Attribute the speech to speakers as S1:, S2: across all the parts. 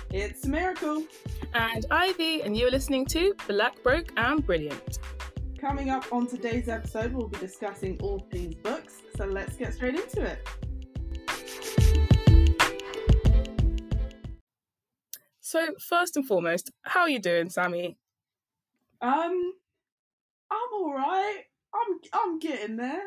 S1: It's a miracle.
S2: And Ivy, and you're listening to Black, Broke and Brilliant.
S1: Coming up on today's episode, we'll be discussing all things books, so let's get straight into it.
S2: So, first and foremost, how are you doing, Sammy?
S1: I'm all right. I'm getting there.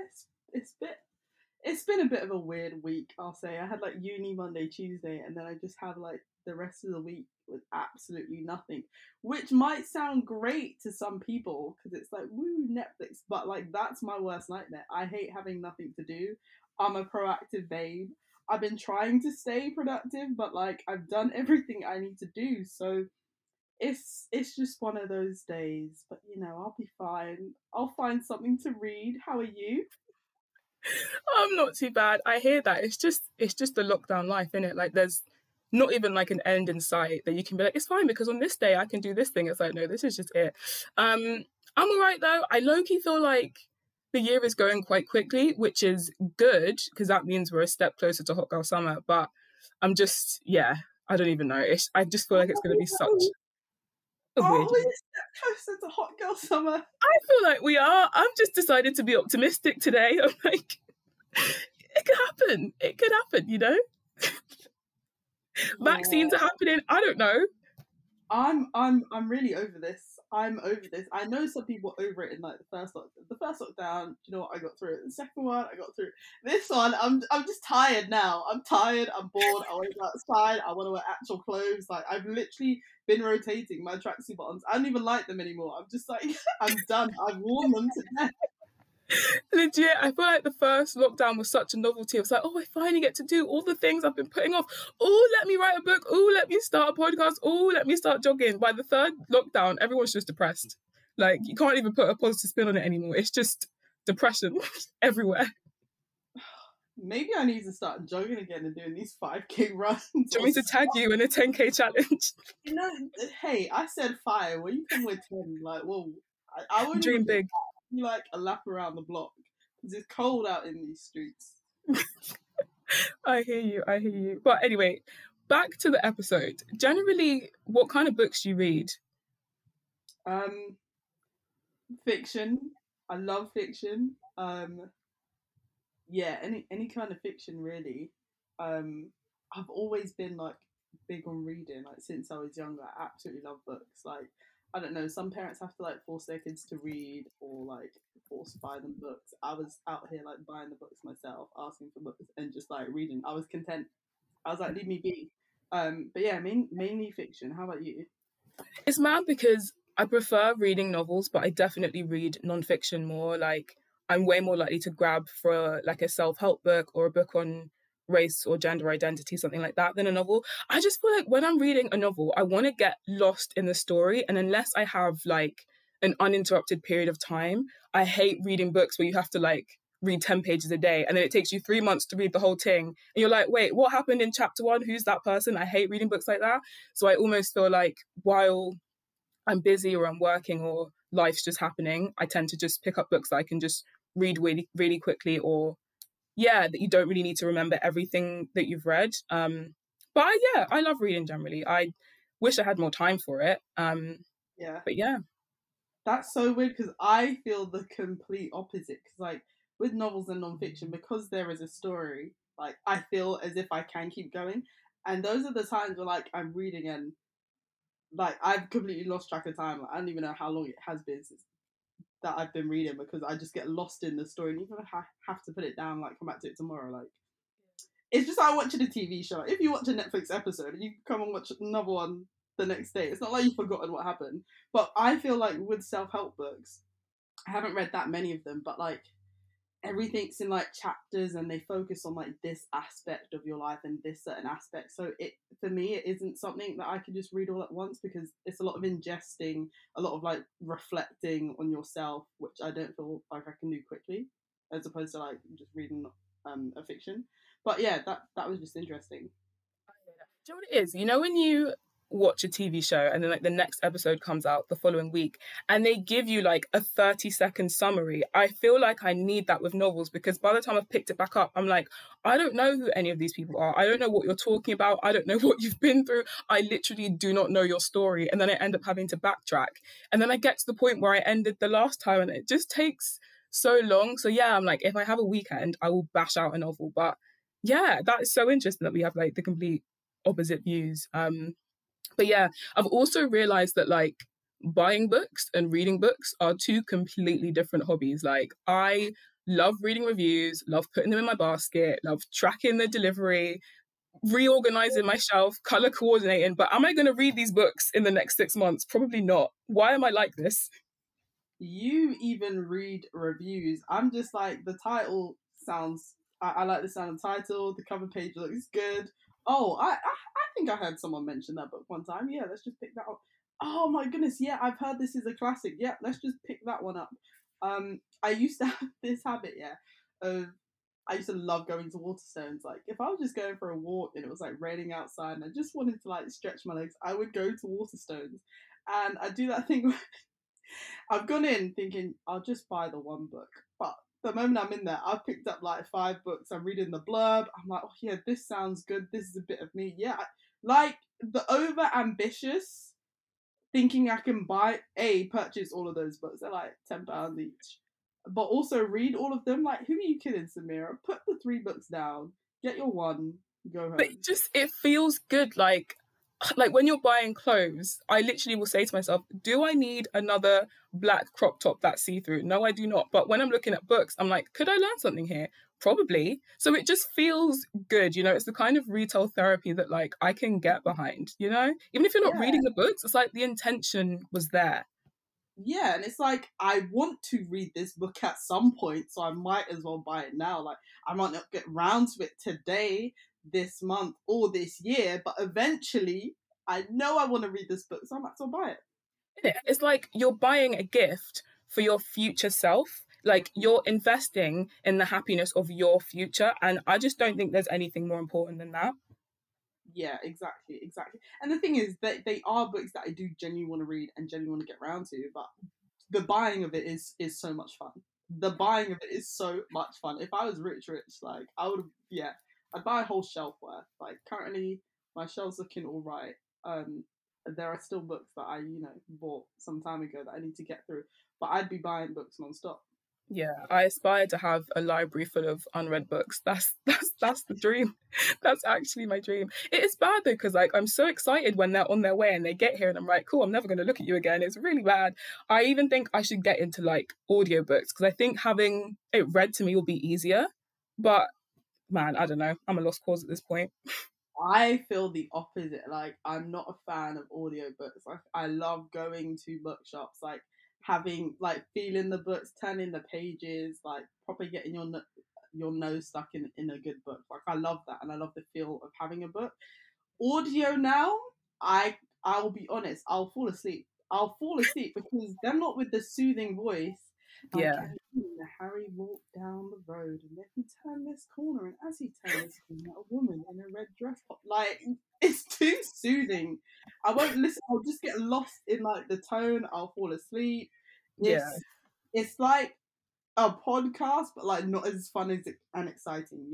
S1: It's been a bit of a weird week, I'll say. I had like uni Monday, Tuesday, and then I just have like the rest of the week with absolutely nothing, which might sound great to some people because it's like, woo, Netflix, but like that's my worst nightmare. I hate having nothing to do. I'm a proactive babe. I've been trying to stay productive, but like I've done everything I need to do, so it's just one of those days. But you know, I'll be fine. I'll find something to read. How are you?
S2: I'm not too bad. I hear that. It's just the lockdown life, innit? Like there's not even like an end in sight that you can be like, it's fine because on this day I can do this thing. It's like, no, this is just it. I'm all right though. I low-key feel like the year is going quite quickly, which is good because that means we're a step closer to Hot Girl Summer. But I'm just, yeah, I don't even know. I just feel like it's going to be such a weird
S1: we step closer to Hot Girl Summer?
S2: I feel like we are. I've just decided to be optimistic today. I'm like, it could happen. It could happen, you know? Vaccines are happening. I don't know.
S1: I'm really over this. I'm over this. I know some people over it in like the first lockdown. You know what? I got through it. The second one, I got through it. This one, I'm just tired now. I'm tired. I'm bored. I want to go outside. I want to wear actual clothes. Like I've literally been rotating my tracksuit bottoms. I don't even like them anymore. I'm just like I'm done. I've worn them to death.
S2: Legit, I feel like the first lockdown was such a novelty. It was like, oh, I finally get to do all the things I've been putting off. Oh, let me write a book. Oh, let me start a podcast. Oh, let me start jogging. By the third lockdown, everyone's just depressed. Like, you can't even put a positive spin on it anymore. It's just depression everywhere.
S1: Maybe I need to start jogging again and doing these 5K runs.
S2: Do you want me to tag you in a 10K challenge?
S1: You know, hey, I said 5. When you come with 10, like, whoa, I wouldn't
S2: Dream big.
S1: Like a lap around the block because it's cold out in these streets.
S2: I hear you. But anyway, back to the episode. Generally, what kind of books do you read?
S1: Fiction. I love fiction. Yeah, any kind of fiction really. I've always been like big on reading. Like since I was younger, I absolutely love books. Like I don't know, some parents have to like force their kids to read or like force buy them books. I was out here like buying the books myself, asking for books and just like reading. I was content. I was like, leave me be. But yeah, mainly fiction. How about you?
S2: It's mad because I prefer reading novels, but I definitely read non-fiction more. Like I'm way more likely to grab for like a self-help book or a book on race or gender identity, something like that, than a novel. I just feel like when I'm reading a novel, I want to get lost in the story. And unless I have like an uninterrupted period of time, I hate reading books where you have to like read 10 pages a day and then it takes you 3 months to read the whole thing. And you're like, wait, what happened in chapter 1? Who's that person? I hate reading books like that. So I almost feel like while I'm busy or I'm working or life's just happening, I tend to just pick up books that I can just read really, really quickly, or that you don't really need to remember everything that you've read. But I love reading generally. I wish I had more time for it.
S1: Yeah.
S2: But yeah.
S1: That's so weird because I feel the complete opposite. Because like with novels and non-fiction, because there is a story, like I feel as if I can keep going. And those are the times where like I'm reading and like I've completely lost track of time. Like, I don't even know how long it has been since that I've been reading because I just get lost in the story. And even if I have to put it down, like come back to it tomorrow, like it's just like watching a TV show. Like, if you watch a Netflix episode and you come and watch another one the next day, it's not like you've forgotten what happened. But I feel like with self-help books, I haven't read that many of them, but like everything's in like chapters and they focus on like this aspect of your life and this certain aspect. So it for me it isn't something that I can just read all at once because it's a lot of ingesting, a lot of like reflecting on yourself, which I don't feel like I can do quickly, as opposed to like just reading a fiction. But yeah, that was just interesting.
S2: Do you know what it is? You know watch a TV show and then like the next episode comes out the following week and they give you like a 30-second summary. I feel like I need that with novels, because by the time I've picked it back up, I'm like, I don't know who any of these people are. I don't know what you're talking about. I don't know what you've been through. I literally do not know your story. And then I end up having to backtrack. And then I get to the point where I ended the last time and it just takes so long. So yeah, I'm like, if I have a weekend, I will bash out a novel. But yeah, that is so interesting that we have like the complete opposite views. But yeah, I've also realized that like buying books and reading books are two completely different hobbies. Like I love reading reviews, love putting them in my basket, love tracking the delivery, reorganizing my shelf, color coordinating. But am I going to read these books in the next 6 months? Probably not. Why am I like this?
S1: You even read reviews. I'm just like, the title sounds, I like the sound of the title, the cover page looks good. Oh, I think I heard someone mention that book one time. Yeah, let's just pick that up. Oh my goodness, yeah, I've heard this is a classic. Yeah, let's just pick that one up. I used to have this habit, yeah, of I used to love going to Waterstones. Like, if I was just going for a walk and it was like raining outside and I just wanted to like stretch my legs, I would go to Waterstones. And I do that thing where I've gone in thinking I'll just buy the one book, but the moment I'm in there, I've picked up like 5 books. I'm reading the blurb. I'm like, oh yeah, this sounds good. This is a bit of me. Yeah, like the over ambitious thinking I can purchase all of those books. They're like £10 each, but also read all of them. Like, who are you kidding, Samira? Put the 3 books down. Get your one. Go
S2: But
S1: home.
S2: it feels good. Like when you're buying clothes, I literally will say to myself, do I need another black crop top that's see-through? No, I do not. But when I'm looking at books, I'm like, could I learn something here? Probably. So it just feels good, you know. It's the kind of retail therapy that like I can get behind, you know. Even if you're not
S1: Yeah.
S2: reading the books, it's like the intention was there.
S1: Yeah, and it's like, I want to read this book at some point, so I might as well buy it now. Like, I might not get round to it today, this month, or this year, but eventually I know I want to read this book, so I might as well buy it.
S2: It's like you're buying a gift for your future self. Like you're investing in the happiness of your future. And I just don't think there's anything more important than that.
S1: Yeah, exactly, exactly. And the thing is that they are books that I do genuinely want to read and genuinely want to get round to, but the buying of it is so much fun. The buying of it is so much fun. If I was rich, like I would, yeah, I'd buy a whole shelf worth. Like currently, my shelf's looking all right. There are still books that I, bought some time ago that I need to get through, but I'd be buying books non-stop.
S2: Yeah, I aspire to have a library full of unread books. That's the dream. That's actually my dream. It is bad though, because like I'm so excited when they're on their way and they get here and I'm like, cool, I'm never gonna look at you again. It's really bad. I even think I should get into like audiobooks because I think having it read to me will be easier. But man, I don't know. I'm a lost cause at this point.
S1: I feel the opposite. Like, I'm not a fan of audiobooks. I love going to bookshops, like having, like, feeling the books, turning the pages, like proper getting your nose stuck in a good book. Like, I love that, and I love the feel of having a book. Audio now, I will be honest, I'll fall asleep. I'll fall asleep because they're not with the soothing voice. Like,
S2: Yeah.
S1: Harry walked down the road and then he turned this corner, and as he turned this corner, a woman in a red dress like, it's too soothing. I won't listen. I'll just get lost in like the tone. I'll fall asleep.
S2: Yeah.
S1: It's like a podcast, but like not as fun as and exciting,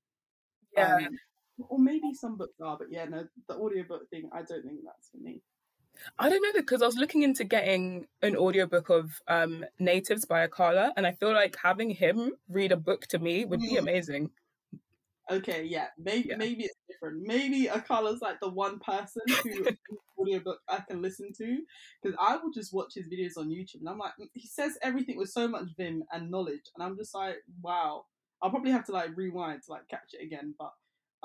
S2: Yeah.
S1: um, or maybe some books are, but yeah, no, the audiobook thing, I don't think that's for me.
S2: I don't know, because I was looking into getting an audiobook of Natives by Akala, and I feel like having him read a book to me would be amazing.
S1: Okay, yeah, maybe
S2: Yeah.
S1: maybe it's different. Maybe Akala's like the one person who audiobook I can listen to, because I will just watch his videos on YouTube and I'm like, he says everything with so much vim and knowledge, and I'm just like, wow. I'll probably have to like rewind to like catch it again, but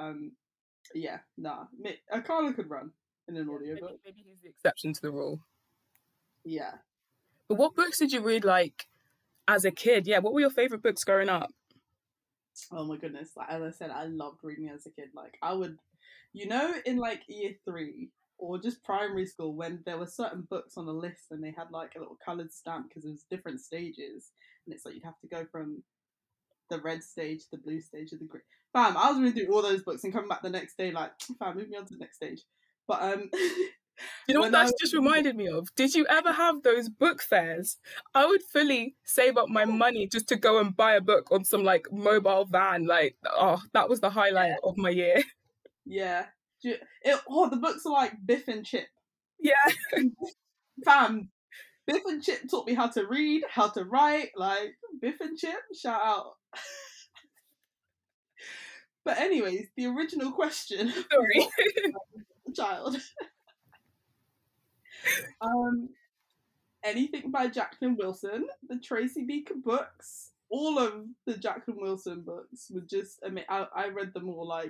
S1: yeah, nah. Akala could run in an audiobook.
S2: Maybe he's the exception to the rule.
S1: Yeah.
S2: But what books did you read like as a kid? Yeah, what were your favorite books growing up?
S1: Oh my goodness. Like, as I said, I loved reading as a kid. Like, I would, in like year 3 or just primary school, when there were certain books on the list and they had like a little coloured stamp because it was different stages, and it's like you'd have to go from the red stage, the blue stage, to the green. Fam, I was reading through all those books and coming back the next day like, fam, move me on to the next stage. But
S2: You know what
S1: When I
S2: that's
S1: was
S2: just reminded me of? Did you ever have those book fairs? I would fully save up my money just to go and buy a book on some like mobile van. Like, oh, that was the highlight
S1: yeah,
S2: of my year.
S1: yeah. The books are like Biff and Chip.
S2: Yeah.
S1: Fam, Biff and Chip taught me how to read, how to write. Like Biff and Chip, shout out. But anyways, the original question:
S2: Sorry.
S1: what was a child? Um, anything by Jacqueline Wilson, the Tracy Beaker books, all of the Jacqueline Wilson books were just. I read them all. Like,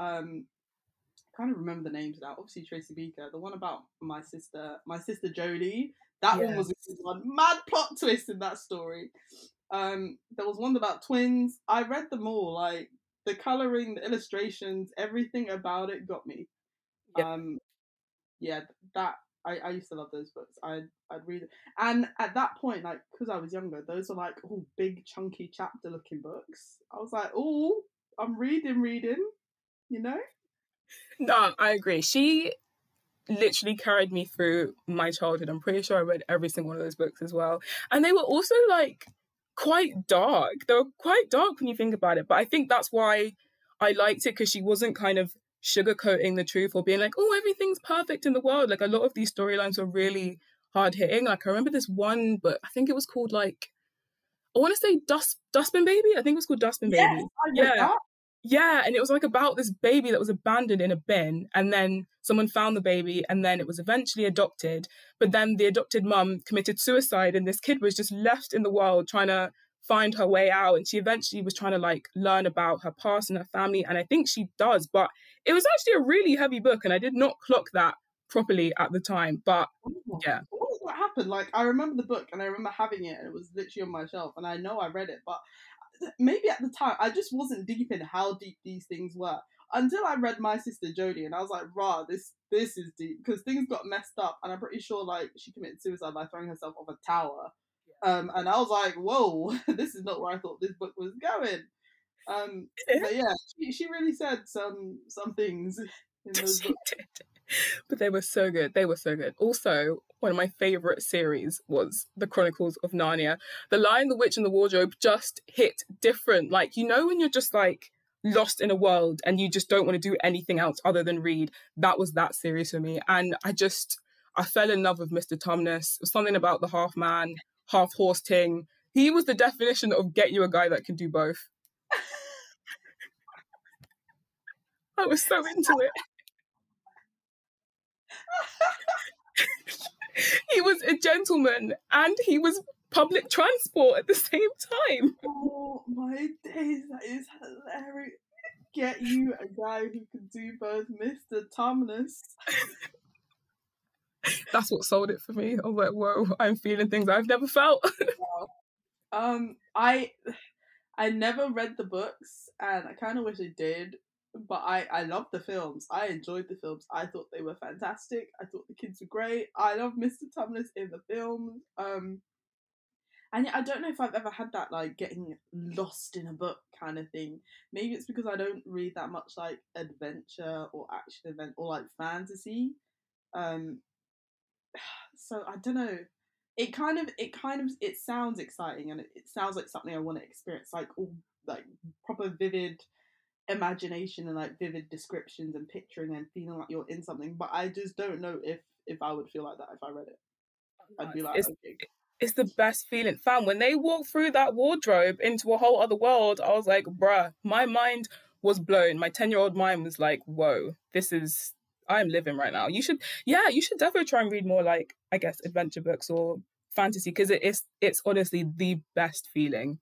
S1: I can't remember the names now. Obviously, Tracy Beaker. The one about my sister Jodie. That one was a
S2: Yes.
S1: good one. Mad plot twist in that story. There was one about twins. I read them all. Like the coloring, the illustrations, everything about it got me.
S2: Yep.
S1: Yeah, that I used to love those books. I'd read it, and at that point, like because I was younger, those were like all big chunky chapter looking books. I was like, oh, I'm reading, you know.
S2: No, I agree. She literally carried me through my childhood. I'm pretty sure I read every single one of those books as well. And they were also like quite dark. They were quite dark when you think about it. But I think that's why I liked it, because she wasn't kind of sugarcoating the truth or being like, oh, everything's perfect in the world. Like a lot of these storylines were really hard hitting. Like I remember this one, but I think it was called like, I want to say Dustbin Baby. I think it was called Dustbin
S1: Yes,
S2: Baby.
S1: I read
S2: Yeah.
S1: that.
S2: Yeah, and it was like about this baby that was abandoned in a bin, and then someone found the baby, and then it was eventually adopted. But then the adopted mum committed suicide, and this kid was just left in the world trying to find her way out. And she eventually was trying to like learn about her past and her family, and I think she does. But it was actually a really heavy book, and I did not clock that properly at the time. But
S1: Oh,
S2: yeah,
S1: what happened? Like I remember the book and I remember having it and it was literally on my shelf and I know I read it, but maybe at the time I just wasn't deep in how deep these things were until I read My Sister Jodie and I was like, rah, this is deep because things got messed up and I'm pretty sure like she committed suicide by throwing herself off a tower. And I was like, whoa, this is not where I thought this book was going. But yeah, she really said some things in those
S2: she
S1: books.
S2: did. But they were so good. They were so good. Also, one of my favourite series was The Chronicles of Narnia. The Lion, the Witch, and the Wardrobe just hit different. Like, you know, when you're just like lost in a world and you just don't want to do anything else other than read, that was that series for me. And I fell in love with Mr. Tumnus. It was something about the half man, half horse thing. He was the definition of get you a guy that can do both. I was so into it. He was a gentleman and he was public transport at the same time.
S1: Oh my days, that is hilarious. Get you a guy who can do both, Mr. Tumnus.
S2: That's what sold it for me. I was like, whoa, I'm feeling things I've never felt.
S1: Wow. I never read the books and I kinda wish I did. But I loved the films. I enjoyed the films. I thought they were fantastic. I thought the kids were great. I love Mr. Tumnus in the film. And yeah, I don't know if I've ever had that like getting lost in a book kind of thing. Maybe it's because I don't read that much like adventure or action event or like fantasy. Um, so I don't know. It sounds exciting and it sounds like something I want to experience. Like all like proper vivid imagination and like vivid descriptions and picturing and feeling like you're in something. But I just don't know if I would feel like that if I read it. I'd be like,
S2: It's
S1: okay.
S2: it's the best feeling. Fam, when they walked through that wardrobe into a whole other world, I was like, bruh, my mind was blown. My 10-year-old mind was like, whoa, I'm living right now. You should definitely try and read more like, I guess, adventure books or fantasy, because it's honestly the best feeling.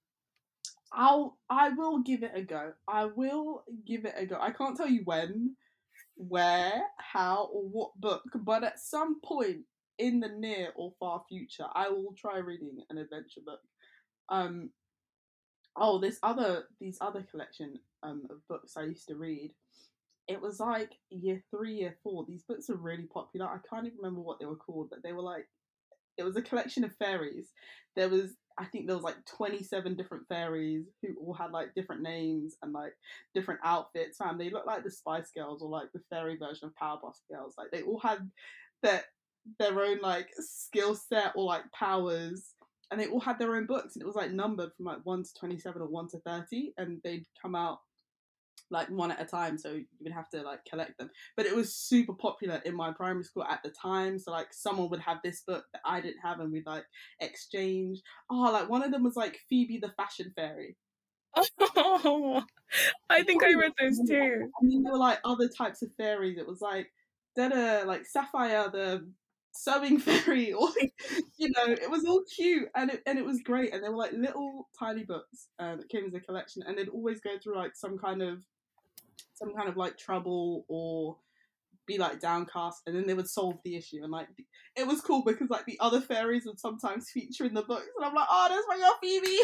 S1: I will give it a go. I will give it a go. I can't tell you when, where, how, or what book, but at some point in the near or far future, I will try reading an adventure book. Um, oh, these other collection of books I used to read. It was like year three, year four. These books were really popular. I can't even remember what they were called, but they were like it was a collection of fairies. There was I think there was like 27 different fairies who all had like different names and like different outfits. Fam, they looked like the Spice Girls or like the fairy version of Powerpuff Girls. Like they all had their their own like skill set or like powers, and they all had their own books, and it was like numbered from like 1 to 27 or 1 to 30, and they'd come out like one at a time, so you would have to like collect them. But it was super popular in my primary school at the time, so like someone would have this book that I didn't have and we'd like exchange. Oh, like one of them was like Phoebe the Fashion Fairy.
S2: Oh, I think I read those
S1: And
S2: too.
S1: then there were like other types of fairies. It was like like Sapphire the sewing fairy, or it was all cute, and it was great. And they were like little tiny books that came as a collection, and they'd always go through like some kind of like trouble or be like downcast, and then they would solve the issue. And like it was cool because like the other fairies would sometimes feature in the books, and I'm like, oh, there's my girl Phoebe.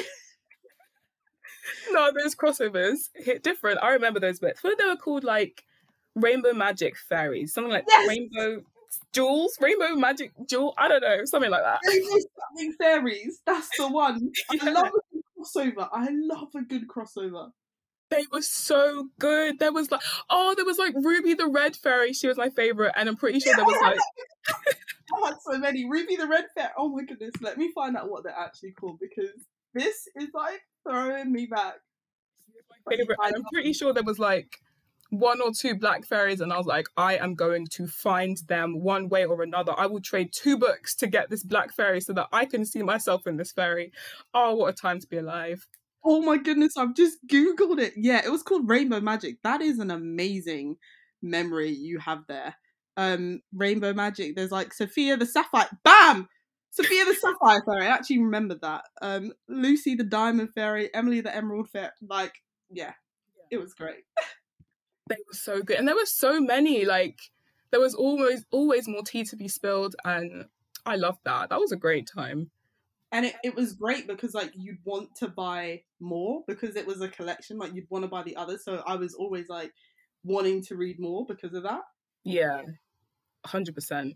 S2: No, those crossovers hit different. I remember those bits. What they were called, like Rainbow Magic Fairies, something like
S1: Yes,
S2: Rainbow Jewels, Rainbow Magic Jewel. I don't know, something like that.
S1: Rainbow Something Fairies. That's the one. I
S2: Yeah.
S1: love a good crossover. I love a good crossover.
S2: They were so good. There was like Ruby the Red Fairy. She was my favorite, and I'm pretty sure there was like
S1: I had so many. Ruby the Red Fairy. Oh my goodness. Let me find out what they're actually called, because this is like throwing me back.
S2: my favorite, and I'm pretty sure there was like 1 or 2 black fairies, and I was like, I am going to find them one way or another. I will trade 2 books to get this black fairy so that I can see myself in this fairy. Oh, what a time to be alive.
S1: Oh my goodness, I've just Googled it. Yeah, it was called Rainbow Magic. That is an amazing memory you have there. Rainbow Magic. There's like Sophia the Sapphire. Bam! Sophia the Sapphire Fairy. I actually remembered that. Lucy the Diamond Fairy, Emily the Emerald Fairy. Like, yeah, it was great.
S2: They were so good. And there were so many, like, there was always more tea to be spilled, and I loved that. That was a great time.
S1: And it was great because like you'd want to buy more because it was a collection, like you'd want to buy the others. So I was always like wanting to read more because of that.
S2: Yeah, 100%.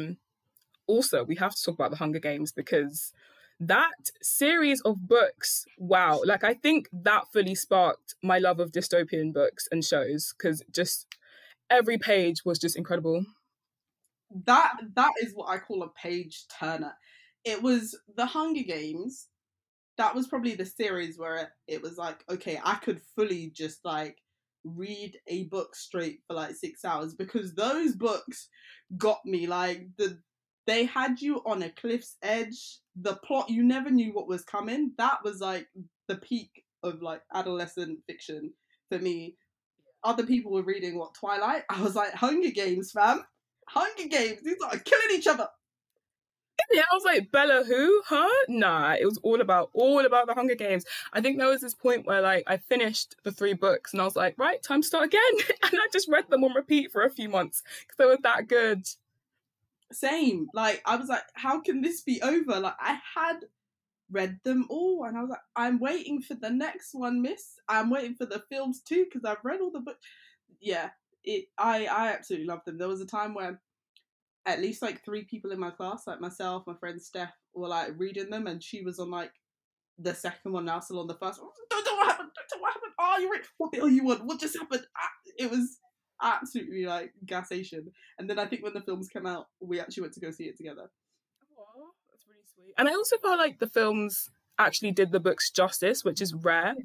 S2: Also, we have to talk about the Hunger Games, because that series of books, wow, like I think that fully sparked my love of dystopian books and shows, because just every page was just incredible.
S1: That is what I call a page turner. It was the Hunger Games. That was probably the series where it was like, okay, I could fully just like read a book straight for like 6 hours, because those books got me. Like they had you on a cliff's edge. The plot, you never knew what was coming. That was like the peak of like adolescent fiction for me. Other people were reading Twilight. I was like, Hunger Games, fam. Hunger Games. These are killing each other.
S2: Yeah, I was like, Bella who? Huh? Nah, it was all about the Hunger Games. I think there was this point where like I finished the 3 books and I was like, right, time to start again. And I just read them on repeat for a few months because they were that good.
S1: Same. Like I was like, how can this be over? Like I had read them all, and I was like, I'm waiting for the next one, miss. I'm waiting for the films too, because I've read all the books. Yeah, I absolutely loved them. There was a time where at least like 3 people in my class, like myself, my friend Steph, were like reading them, and she was on like the second one, now still on the first one. Don't tell what happened. Don't tell what happened. Oh, you read. What bit are you on? What just happened? It was absolutely like gasation. And then I think when the films came out, we actually went to go see it together.
S2: Aww, that's really sweet. And I also felt like the films actually did the books justice, which is rare.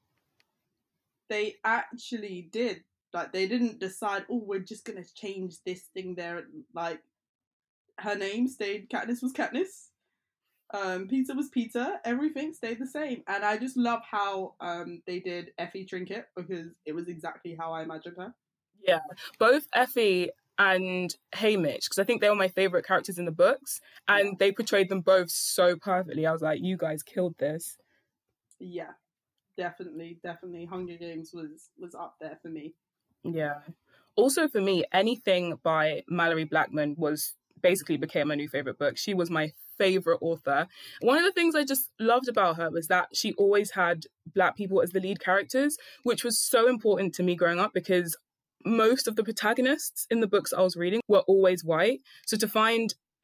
S1: They actually did. Like they didn't decide, oh, we're just gonna change this thing there. Like her name stayed. Katniss was Katniss. Peter was Peter. Everything stayed the same, and I just love how they did Effie Trinket, because it was exactly how I imagined her.
S2: Yeah, both Effie and Haymitch, because I think they were my favourite characters in the books, and they portrayed them both so perfectly. I was like, you guys killed this.
S1: Yeah, definitely. Hunger Games was up there for me.
S2: Yeah. Also for me, anything by Mallory Blackman basically became my new favourite book. She was my favourite author. One of the things I just loved about her was that she always had Black people as the lead characters, which was so important to me growing up, because most of the protagonists in the books I was reading were always white. So to find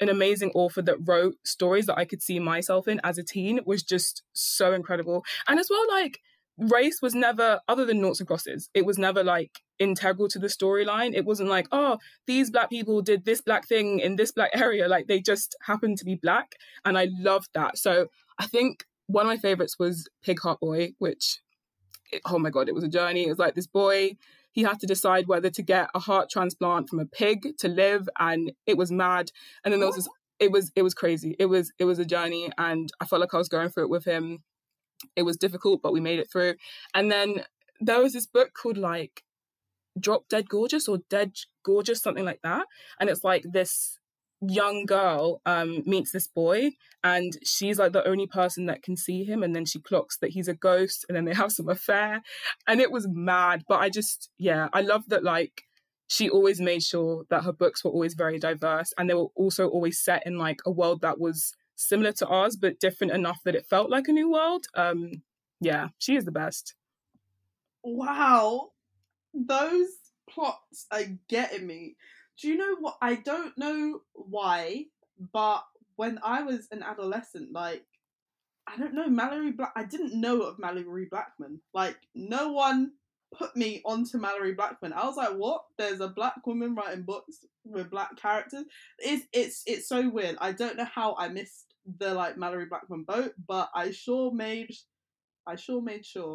S2: an amazing author that wrote stories that I could see myself in as a teen was just so incredible. And as well, like, race was never, other than noughts and crosses, it was never like integral to the storyline. It wasn't like, oh, these Black people did this Black thing in this Black area. Like, they just happened to be Black. And I loved that. So I think one of my favorites was Pig Heart Boy, which, oh my God, it was a journey. It was like this boy, he had to decide whether to get a heart transplant from a pig to live, and it was mad. And then there was this, it was crazy. It was a journey, and I felt like I was going through it with him. It was difficult, but we made it through. And then there was this book called like Drop Dead Gorgeous or Dead Gorgeous, something like that. And it's like this young girl meets this boy, and she's like the only person that can see him, and then she clocks that he's a ghost, and then they have some affair, and it was mad. But I love that, like, she always made sure that her books were always very diverse, and they were also always set in like a world that was similar to ours but different enough that it felt like a new world. She is the best.
S1: Wow, those plots are getting me. Do you know what? I don't know why, but when I was an adolescent, like, I don't know, I didn't know of Mallory Blackman. Like, no one put me onto Mallory Blackman. I was like, what? There's a Black woman writing books with Black characters? It's so weird. I don't know how I missed the, like, Mallory Blackman boat, but I sure made sure.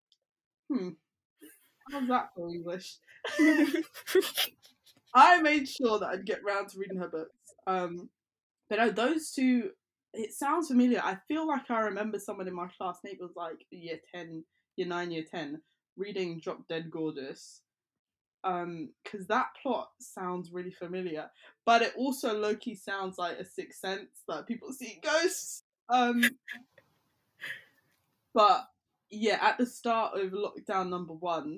S1: How's that for English? I made sure that I'd get round to reading her books. But no, those two, it sounds familiar. I feel like I remember someone in my class, maybe it was like year 10, year 9, year 10, reading Drop Dead Gorgeous. Because that plot sounds really familiar. But it also low-key sounds like a Sixth Sense, that people see ghosts. But yeah, at the start of lockdown number 1,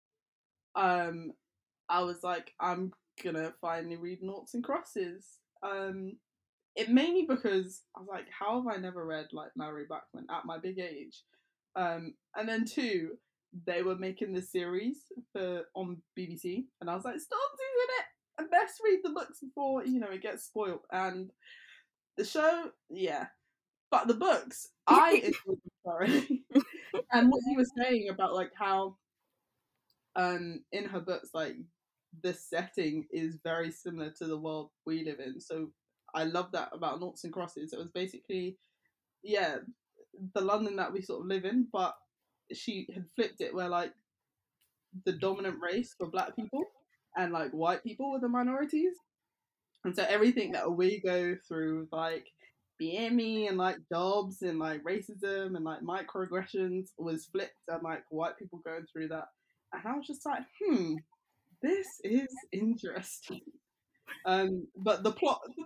S1: I was like, I'm gonna finally read Noughts and Crosses. It mainly because I was like, how have I never read like Mallory Blackman at my big age? And then 2, they were making this series on BBC, and I was like, stop doing it! I best read the books before it gets spoiled. And the show, yeah, but the books, I enjoyed them thoroughly. And what you were saying about like how in her books, like, the setting is very similar to the world we live in. So I love that about Noughts and Crosses. It was basically, yeah, the London that we sort of live in, but she had flipped it where like the dominant race were Black people and like white people were the minorities. And so everything that we go through, like BME and like jobs and like racism and like microaggressions, was flipped, and like white people going through that. And I was just like, this is interesting. But the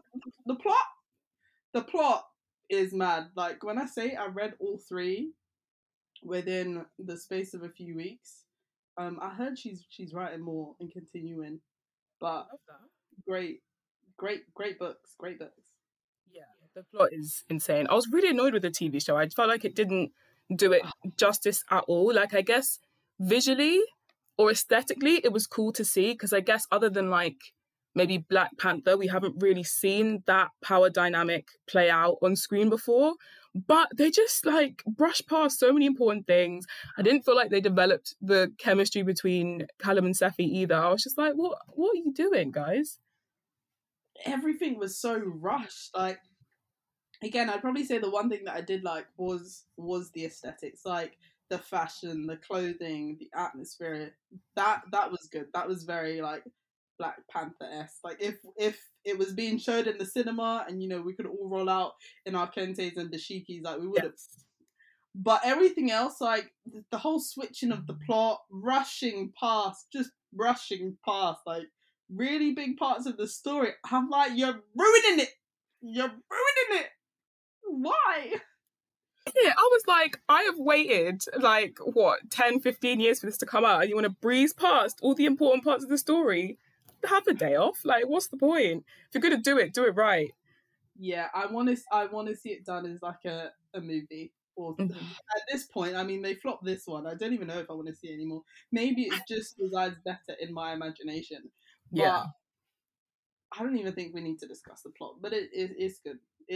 S1: plot is mad. Like, when I say I read all 3 within the space of a few weeks, I heard she's writing more and continuing. But great books, great books.
S2: Yeah, the plot is insane. I was really annoyed with the TV show. I felt like it didn't do it justice at all. Like, I guess visually or aesthetically, it was cool to see, because I guess other than like maybe Black Panther, we haven't really seen that power dynamic play out on screen before. But they just like brushed past so many important things. I didn't feel like they developed the chemistry between Callum and Sephi either. I was just like, what are you doing, guys?
S1: Everything was so rushed. Like, again, I'd probably say the one thing that I did like was the aesthetics, like the fashion, the clothing, the atmosphere. That was good. That was very like Black Panther-esque. Like, if it was being showed in the cinema and we could all roll out in our kentes and dashikis, like, we would have. Yes. But everything else, like the whole switching of the plot, rushing past, like really big parts of the story, I'm like, you're ruining it. Why?
S2: Yeah, I was like, I have waited like 10, 15 years for this to come out, and you want to breeze past all the important parts of the story? Have a day off. Like, what's the point? If you're gonna do it right.
S1: Yeah, I want to see it done as like a movie. Or at this point, I mean, they flopped this one. I don't even know if I want to see it anymore. Maybe it just resides better in my imagination.
S2: Yeah.
S1: I don't even think we need to discuss the plot, but it's good.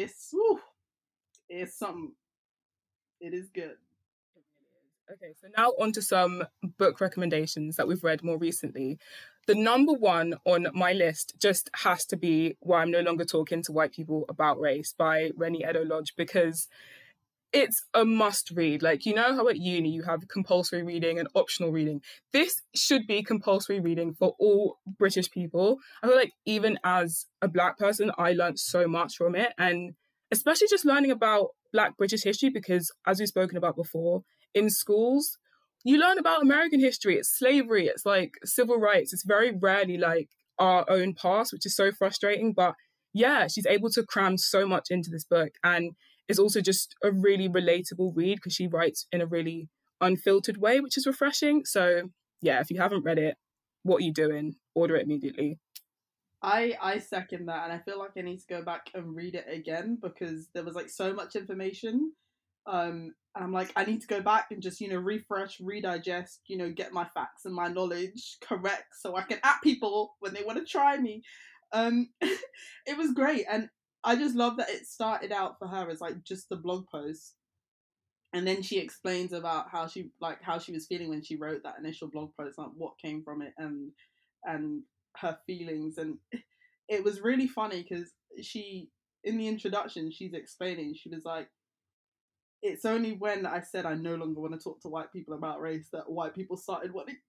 S1: It's something. It is good.
S2: Okay, so now on to some book recommendations that we've read more recently. The number one on my list just has to be Why I'm No Longer Talking to White People About Race by Reni Eddo-Lodge, because it's a must read. Like, you know how at uni you have compulsory reading and optional reading? This should be compulsory reading for all British people. I feel like even as a Black person, I learned so much from it. And especially just learning about Black British history, because as we've spoken about before, in schools, you learn about American history. It's slavery, it's like civil rights. It's very rarely like our own past, which is so frustrating. But yeah, she's able to cram so much into this book. And it's also just a really relatable read because she writes in a really unfiltered way, which is refreshing. So yeah, if you haven't read it, what are you doing? Order it immediately.
S1: I second that, and I feel like I need to go back and read it again because there was like so much information. And I'm like, I need to go back and just refresh, redigest, get my facts and my knowledge correct so I can at people when they want to try me. It was great, and I just love that it started out for her as like just the blog post, and then she explains about how she was feeling when she wrote that initial blog post, like what came from it, and her feelings. And it was really funny because she, in the introduction, she's explaining, she was like, it's only when I said I no longer want to talk to white people about race that white people started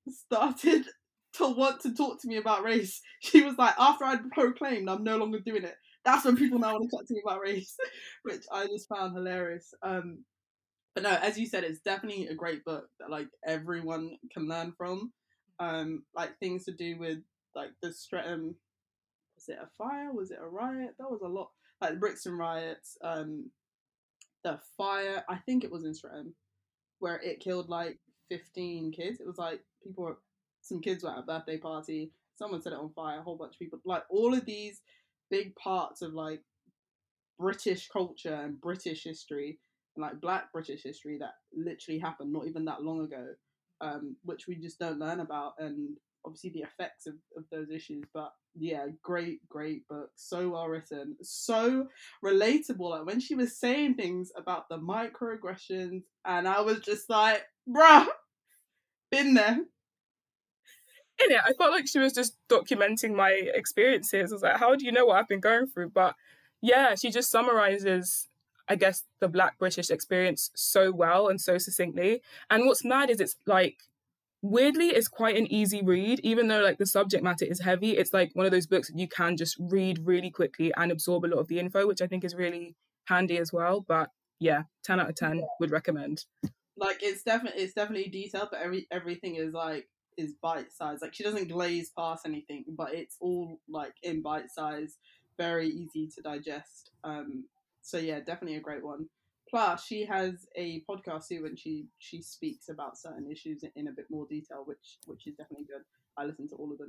S1: to want to talk to me about race. She was like, after I'd proclaimed I'm no longer doing it, that's when people now want to talk to me about race, which I just found hilarious. But no, as you said, it's definitely a great book that like everyone can learn from. Like things to do with like the Streatham. Was it a fire? Was it a riot? That was a lot. Like the Brixton riots. The fire. I think it was in Streatham, where it killed like 15 kids. It was like some kids were at a birthday party. Someone set it on fire. A whole bunch of people. Like all of these big parts of like British culture and British history, and like Black British history that literally happened not even that long ago, which we just don't learn about, and obviously the effects of those issues. But yeah, great book, so well written, so relatable. Like when she was saying things about the microaggressions, and I was just like, bruh, been there.
S2: In it, I felt like she was just documenting my experiences. I was like, how do you know what I've been going through? But yeah, she just summarizes, I guess, the Black British experience so well and so succinctly. And what's mad is it's like, weirdly, it's quite an easy read, even though like the subject matter is heavy. It's like one of those books that you can just read really quickly and absorb a lot of the info, which I think is really handy as well. But yeah, 10 out of 10 would recommend.
S1: Like it's definitely detailed, but everything is bite size. Like she doesn't glaze past anything, but it's all like in bite size, very easy to digest. So yeah, definitely a great one. Plus, she has a podcast too, and she speaks about certain issues in a bit more detail, which is definitely good. I listen to all of them.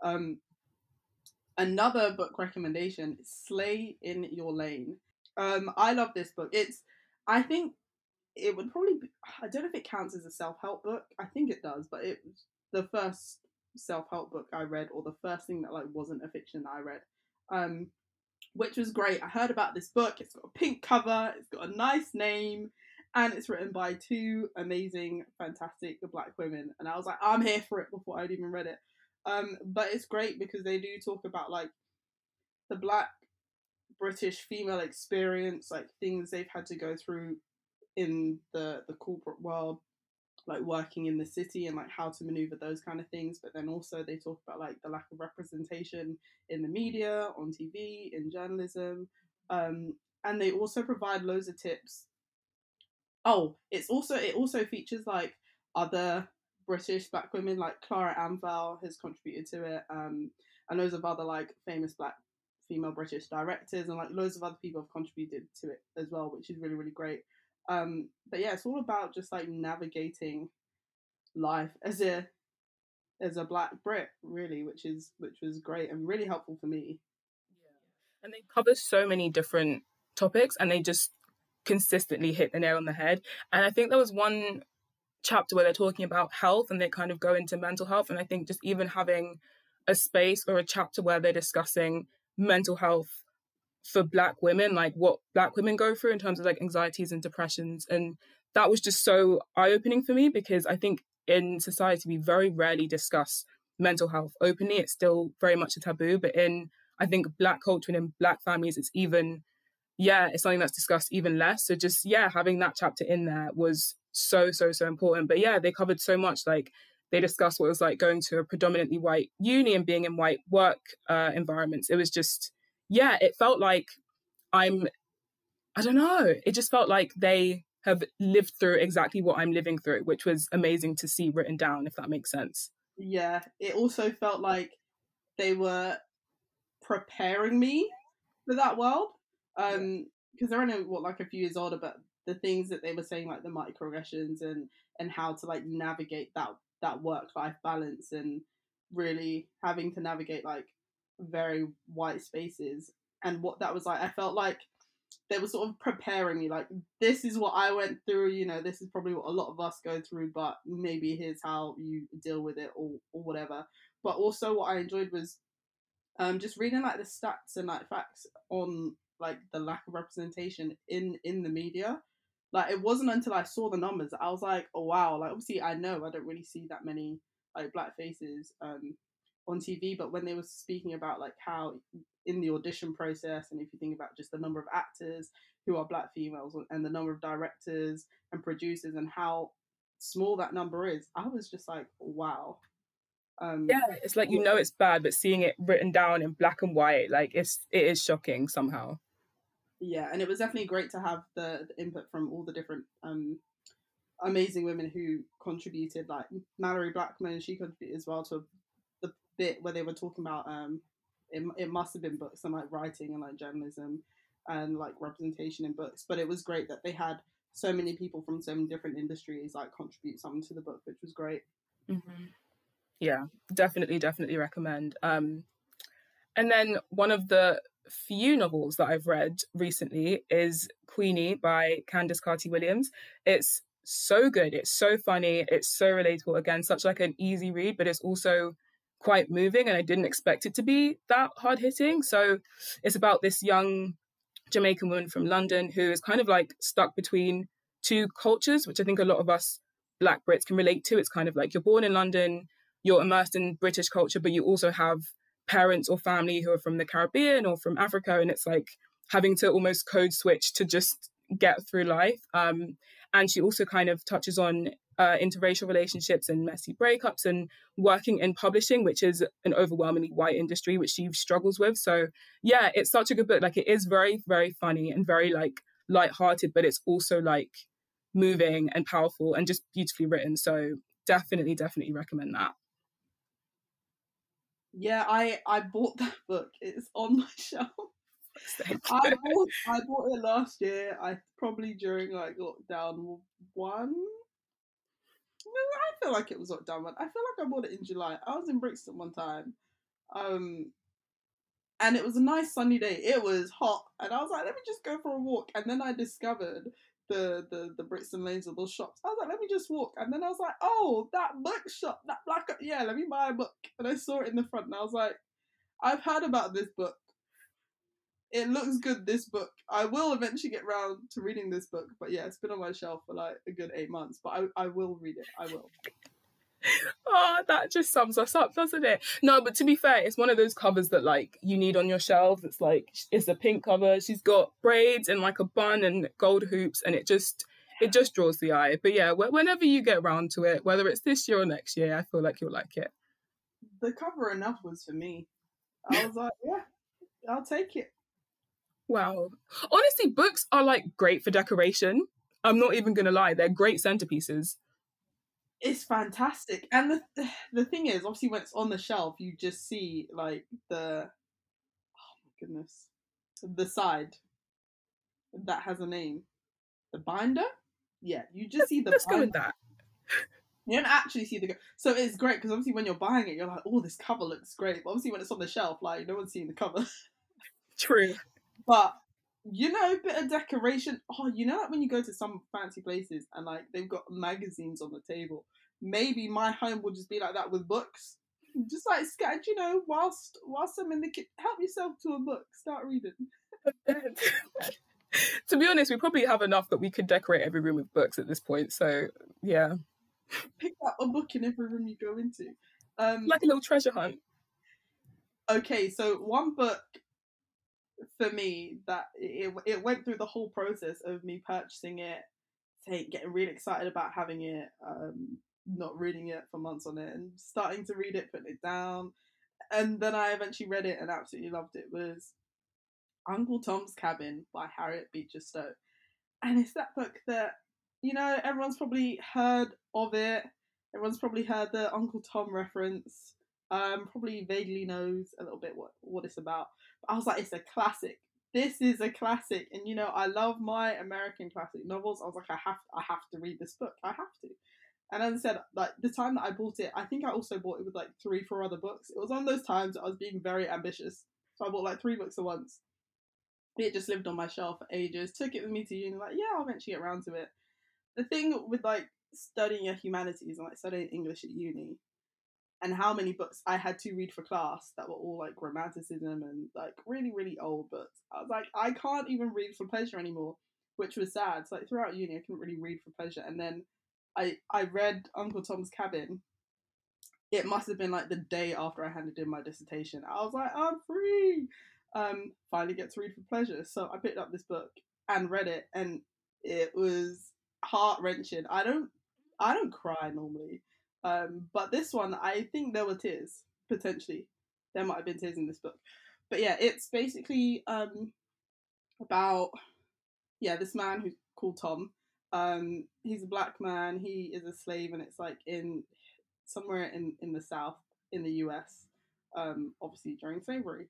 S1: Another book recommendation: Slay in Your Lane. I love this book. I think it would probably be, I don't know if it counts as a self-help book. I think it does, but it was the first self-help book I read, or the first thing that like wasn't a fiction that I read. Which was great. I heard about this book. It's got a pink cover, it's got a nice name, and it's written by two amazing, fantastic Black women. And I was like, I'm here for it before I'd even read it. But it's great because they do talk about like the Black British female experience, like things they've had to go through in the corporate world, like working in the city, and like how to maneuver those kind of things. But then also they talk about like the lack of representation in the media, on TV, in journalism. And they also provide loads of tips. Oh, it also features like other British Black women, like Clara Amval has contributed to it, and loads of other like famous Black female British directors, and like loads of other people have contributed to it as well, which is really great. But yeah, it's all about just like navigating life as a Black Brit, really, which was great and really helpful for me.
S2: Yeah. And they cover so many different topics, and they just consistently hit the nail on the head. And I think there was one chapter where they're talking about health, and they kind of go into mental health. And I think just even having a space or a chapter where they're discussing mental health for Black women, like what Black women go through in terms of like anxieties and depressions. And that was just so eye-opening for me, because I think in society we very rarely discuss mental health openly. It's still very much a taboo, but in, I think, Black culture and in Black families, it's even, yeah, it's something that's discussed even less. So just, yeah, having that chapter in there was so, so, so important. But yeah, they covered so much. Like, they discussed what it was like going to a predominantly white uni and being in white work environments. It was just, yeah, it felt like I don't know, it just felt like they have lived through exactly what I'm living through, which was amazing to see written down, if that makes sense.
S1: Yeah, it also felt like they were preparing me for that world. Because they're only like a few years older, but the things that they were saying, like the microaggressions and how to like navigate that work life balance, and really having to navigate like very white spaces, and what that was like. I felt like they were sort of preparing me, like, this is what I went through, this is probably what a lot of us go through, but maybe here's how you deal with it, or whatever. But also what I enjoyed was just reading like the stats and like facts on like the lack of representation in the media. Like, it wasn't until I saw the numbers that I was like, oh wow, like obviously I know I don't really see that many like Black faces on TV, but when they were speaking about like how in the audition process, and if you think about just the number of actors who are Black females and the number of directors and producers and how small that number is, I was just like, wow.
S2: Yeah, it's like, it's bad, but seeing it written down in black and white, like it is shocking somehow.
S1: Yeah, and it was definitely great to have the input from all the different amazing women who contributed. Like Mallory Blackman, she contributed as well to the bit where they were talking about it must have been books and like writing and like journalism and like representation in books. But it was great that they had so many people from so many different industries like contribute something to the book, which was great.
S2: Mm-hmm. Yeah, definitely recommend. And then one of the few novels that I've read recently is Queenie by Candice Carty-Williams. It's so good. It's so funny. It's so relatable. Again, such like an easy read, but it's also quite moving, and I didn't expect it to be that hard hitting. So it's about this young Jamaican woman from London who is kind of like stuck between two cultures, which I think a lot of us Black Brits can relate to. It's kind of like you're born in London, you're immersed in British culture, but you also have parents or family who are from the Caribbean or from Africa, and it's like having to almost code switch to just get through life. And she also kind of touches on interracial relationships and messy breakups and working in publishing, which is an overwhelmingly white industry, which she struggles with. So yeah, it's such a good book. Like, it is very, very funny and very like lighthearted, but it's also like moving and powerful and just beautifully written. So definitely recommend that.
S1: Yeah, I bought that book. It's on my shelf. I bought it last year. I probably during like lockdown one. No, I feel like it was lockdown one. I feel like I bought it in July. I was in Brixton one time, and it was a nice sunny day. It was hot, and I was like, let me just go for a walk. And then I discovered the Brixton lanes of those shops. I was like, let me just walk. And then I was like, oh, that bookshop, that black, yeah, let me buy a book. And I saw it in the front, and I was like, I've heard about this book. It looks good, this book. I will eventually get round to reading this book, but yeah, it's been on my shelf for like a good 8 months, but I will read it. I will.
S2: Oh, that just sums us up, doesn't it? No, but to be fair, it's one of those covers that like you need on your shelf. It's like, it's a pink cover. She's got braids and like a bun and gold hoops, and it just draws the eye. But yeah, whenever you get around to it, whether it's this year or next year, I feel like you'll like it.
S1: The cover enough was for me. I was like, yeah, I'll take it.
S2: Wow. Honestly, books are like great for decoration. I'm not even gonna lie, they're great centerpieces.
S1: It's fantastic, and the thing is, obviously, when it's on the shelf, you just see like oh my goodness, the side that has a name, the binder. Yeah, you just see the.
S2: Let's go with that.
S1: You don't actually see the. So it's great because obviously when you're buying it, you're like, oh, this cover looks great. But obviously when it's on the shelf, like no one's seeing the cover.
S2: True.
S1: But a bit of decoration. Oh, like when you go to some fancy places and like they've got magazines on the table. Maybe my home will just be like that with books. Just like scattered, whilst I'm in the kitchen, help yourself to a book, start reading.
S2: To be honest, we probably have enough that we could decorate every room with books at this point. So yeah,
S1: Pick up a book in every room you go into.
S2: like a little treasure hunt.
S1: Okay, so one book for me that it went through the whole process of me purchasing it, getting really excited about having it, not reading it for months on it, and starting to read it, putting it down, and then I eventually read it and absolutely loved it. Was Uncle Tom's Cabin by Harriet Beecher Stowe. And it's that book that, everyone's probably heard of it. Everyone's probably heard the Uncle Tom reference. Probably vaguely knows a little bit what it's about. But I was like, it's a classic. This is a classic. And I love my American classic novels. I was like, I have to read this book. I have to. And as I said, like the time that I bought it, I think I also bought it with like 3-4 other books. It was one of those times I was being very ambitious. So I bought like 3 books at once. It just lived on my shelf for ages. Took it with me to uni. Like, yeah, I'll eventually get around to it. The thing with like studying your humanities and like studying English at uni, and how many books I had to read for class that were all like romanticism and like really really old books. I was like, I can't even read for pleasure anymore, which was sad. So like throughout uni, I couldn't really read for pleasure. And then I read Uncle Tom's Cabin. It must have been like the day after I handed in my dissertation. I was like, I'm free. Finally get to read for pleasure. So I picked up this book and read it, and it was heart wrenching. I don't cry normally, but this one I think there were tears potentially. There might have been tears in this book, but yeah, it's basically about this man who's called Tom. He's a black man. He is a slave, and it's like in somewhere in the South in the US, obviously during slavery.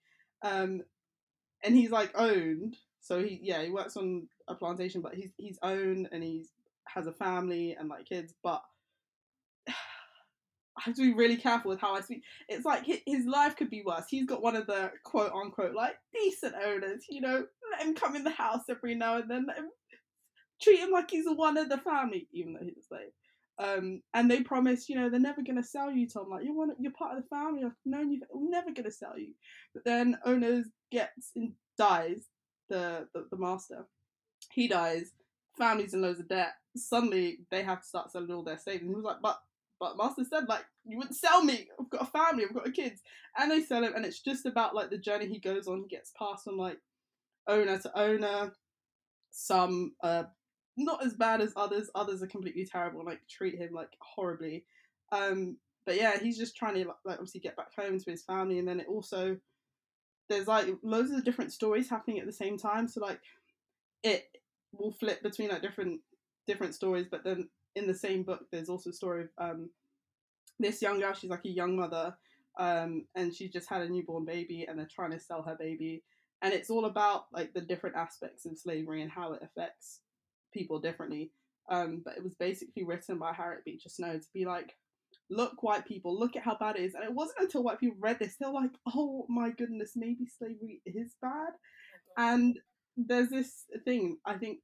S1: And he's like owned. So he works on a plantation, but he's owned and he's has a family and like kids. But I have to be really careful with how I speak. It's like his life could be worse. He's got one of the quote unquote like decent owners. Let him come in the house every now and then. Let him treat him like he's one of the family, even though he's a slave. And they promise, they're never gonna sell you, Tom. Like you're part of the family. I've known you. We're never gonna sell you. But then owners dies. The master. He dies. Family's in loads of debt. Suddenly they have to start selling all their savings. He was like, but master said like you wouldn't sell me. I've got a family. I've got kids. And they sell him, and it's just about like the journey he goes on. He gets passed on like owner to owner. Some not as bad as others. Others are completely terrible and like treat him like horribly. But yeah, he's just trying to like obviously get back home to his family, and then it also there's like loads of different stories happening at the same time. So like it will flip between like different stories, but then in the same book there's also a story of this young girl. She's like a young mother, and she just had a newborn baby, and they're trying to sell her baby, and it's all about like the different aspects of slavery and how it affects people differently. But it was basically written by Harriet Beecher Stowe to be like, look, white people, look at how bad it is. And it wasn't until white people read this, they're like, oh my goodness, maybe slavery is bad. And there's this thing, I think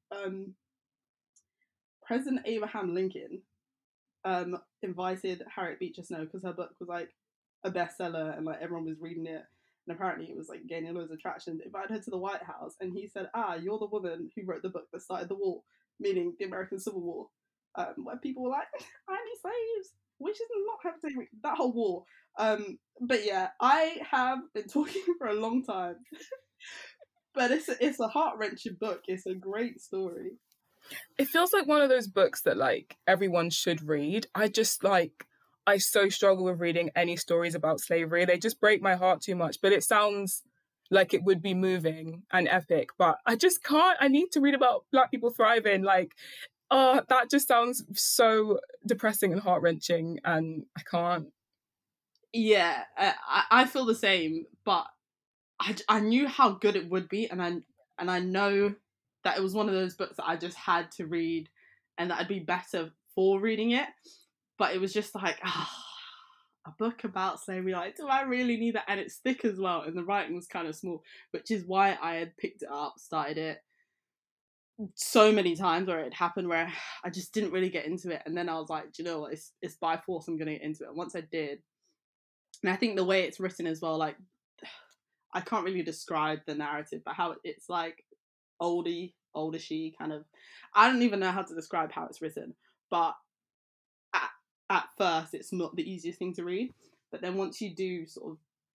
S1: President Abraham Lincoln invited Harriet Beecher Stowe because her book was like a bestseller and like everyone was reading it. And apparently it was like gaining loads of traction. They invited her to the White House, and he said, you're the woman who wrote the book that started the war, meaning the American Civil War, where people were like, I need slaves, which is not happening, that whole war. But yeah, I have been talking for a long time. But it's a heart-wrenching book. It's a great story.
S2: It feels like one of those books that like everyone should read. I so struggle with reading any stories about slavery. They just break my heart too much. But it sounds like it would be moving and epic. But I just can't. I need to read about Black people thriving. Like, that just sounds so depressing and heart-wrenching, and I can't.
S1: Yeah, I feel the same. But I knew how good it would be, and I know that it was one of those books that I just had to read, and that I'd be better for reading it. But it was just like, a book about slavery. Like, do I really need that? And it's thick as well, and the writing was kind of small, which is why I had picked it up, started it so many times where it happened where I just didn't really get into it, and then I was like, do you know what? It's by force I'm going to get into it. And once I did, And I think the way it's written as well, like, I can't really describe the narrative, but how it's like older she kind of, I don't even know how to describe how it's written, but at first it's not the easiest thing to read, but then once you do sort of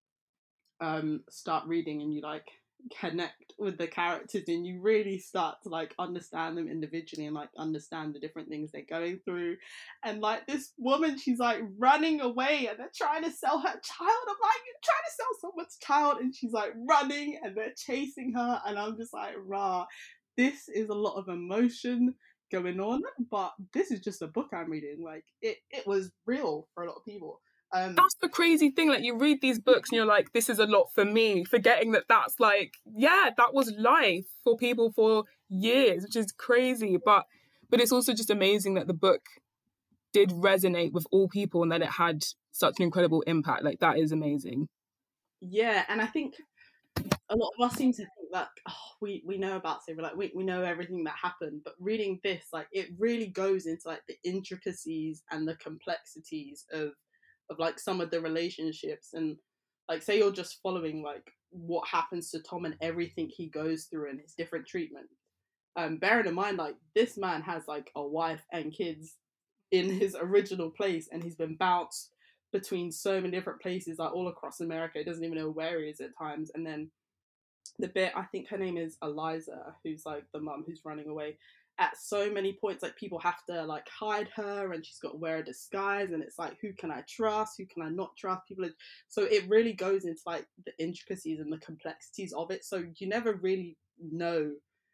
S1: start reading and you like connect with the characters and you really start to like understand them individually and like understand the different things they're going through. And like this woman, she's like running away and they're trying to sell her child. I'm like, you're trying to sell someone's child, and she's like running and they're chasing her, and I'm just like, rah, this is a lot of emotion going on, but this is just a book I'm reading. Like it was real for a lot of people.
S2: That's the crazy thing. Like, you read these books and you're like, this is a lot for me, forgetting that that's like, yeah, that was life for people for years, which is crazy. But it's also just amazing that the book did resonate with all people and that it had such an incredible impact. Like, that is amazing.
S1: Yeah, and I think a lot of us seem to think that, oh, we know about slavery, like we know everything that happened, but reading this, like, it really goes into like the intricacies and the complexities of like some of the relationships. And like, say you're just following like what happens to Tom and everything he goes through and his different treatment, bearing in mind like this man has like a wife and kids in his original place, and he's been bounced between so many different places, like all across America. He doesn't even know where he is at times. And then the bit, I think her name is Eliza, who's like the mum who's running away. At so many points, like people have to like hide her, and she's got to wear a disguise, and it's like, who can I trust? Who can I not trust? So it really goes into like the intricacies and the complexities of it. So you never really know,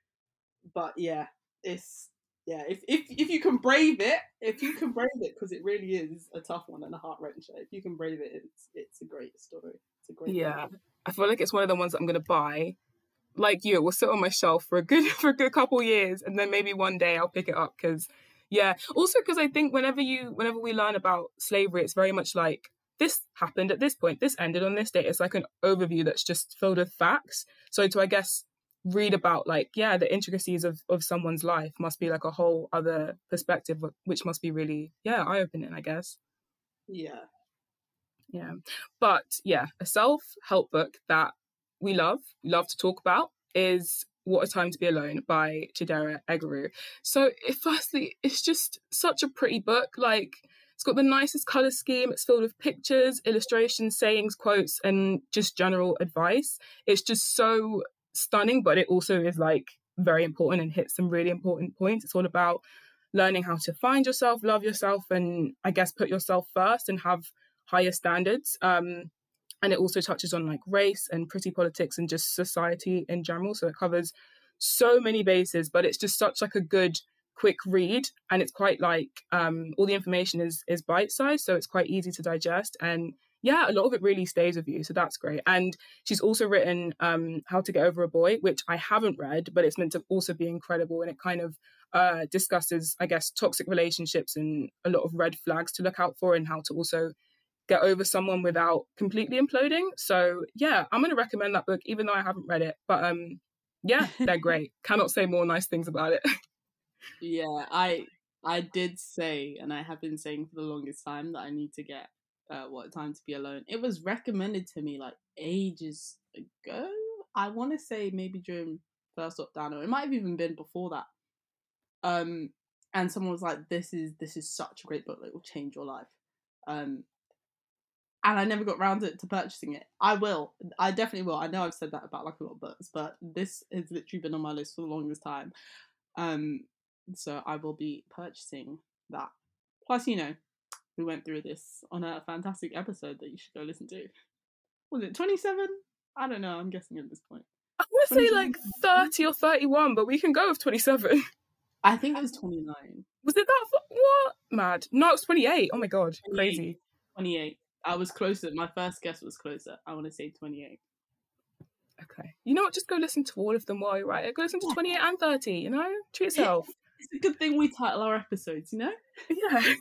S1: but yeah, it's yeah. If you can brave it, because it really is a tough one and a heart wrencher. If you can brave it, it's a great story. It's a great
S2: Yeah,
S1: book.
S2: I feel like it's one of the ones that I'm gonna buy. Like you, it will sit on my shelf for a good couple years, and then maybe one day I'll pick it up. Because yeah, also because I think whenever we learn about slavery, it's very much like, this happened at this point, this ended on this date. It's like an overview that's just filled with facts. So to, I guess, read about like, yeah, the intricacies of someone's life must be like a whole other perspective, which must be really, yeah, eye-opening, I guess.
S1: Yeah.
S2: Yeah. But yeah, a self-help book that we love to talk about is What a Time to Be Alone by Chidera Eguru. So firstly, it's just such a pretty book. Like, it's got the nicest color scheme. It's filled with pictures, illustrations, sayings, quotes, and just general advice. It's just so stunning, but it also is like very important and hits some really important points. It's all about learning how to find yourself, love yourself, and I guess put yourself first and have higher standards. And it also touches on like race and pretty politics and just society in general. So it covers so many bases, but it's just such like a good quick read, and it's quite like all the information is bite-sized, so it's quite easy to digest. And yeah, a lot of it really stays with you, so that's great. And she's also written How to Get Over a Boy, which I haven't read, but it's meant to also be incredible, and it kind of discusses, I guess, toxic relationships and a lot of red flags to look out for, and how to also get over someone without completely imploding. So yeah, I'm going to recommend that book, even though I haven't read it. But yeah, they're great. Cannot say more nice things about it.
S1: Yeah, I did say, and I have been saying for the longest time, that I need to get What a Time to Be Alone. It was recommended to me like ages ago. I want to say maybe during first lockdown, or it might have even been before that. And someone was like, this is such a great book that will change your life. And I never got around to purchasing it. I will. I definitely will. I know I've said that about like a lot of books, but this has literally been on my list for the longest time. So I will be purchasing that. Plus, we went through this on a fantastic episode that you should go listen to. Was it 27? I don't know. I'm guessing at this point.
S2: I want to say like 30 or 31, but we can go with 27.
S1: I think it was 29.
S2: Was it that? What? Mad. No, it was 28. Oh my God.
S1: 28.
S2: Crazy.
S1: 28. I was closer. My first guess was closer. I want to say 28.
S2: Okay. You know what? Just go listen to all of them while you're at it. Go listen to 28 and 30, Treat yourself.
S1: It's a good thing we title our episodes,
S2: Yeah.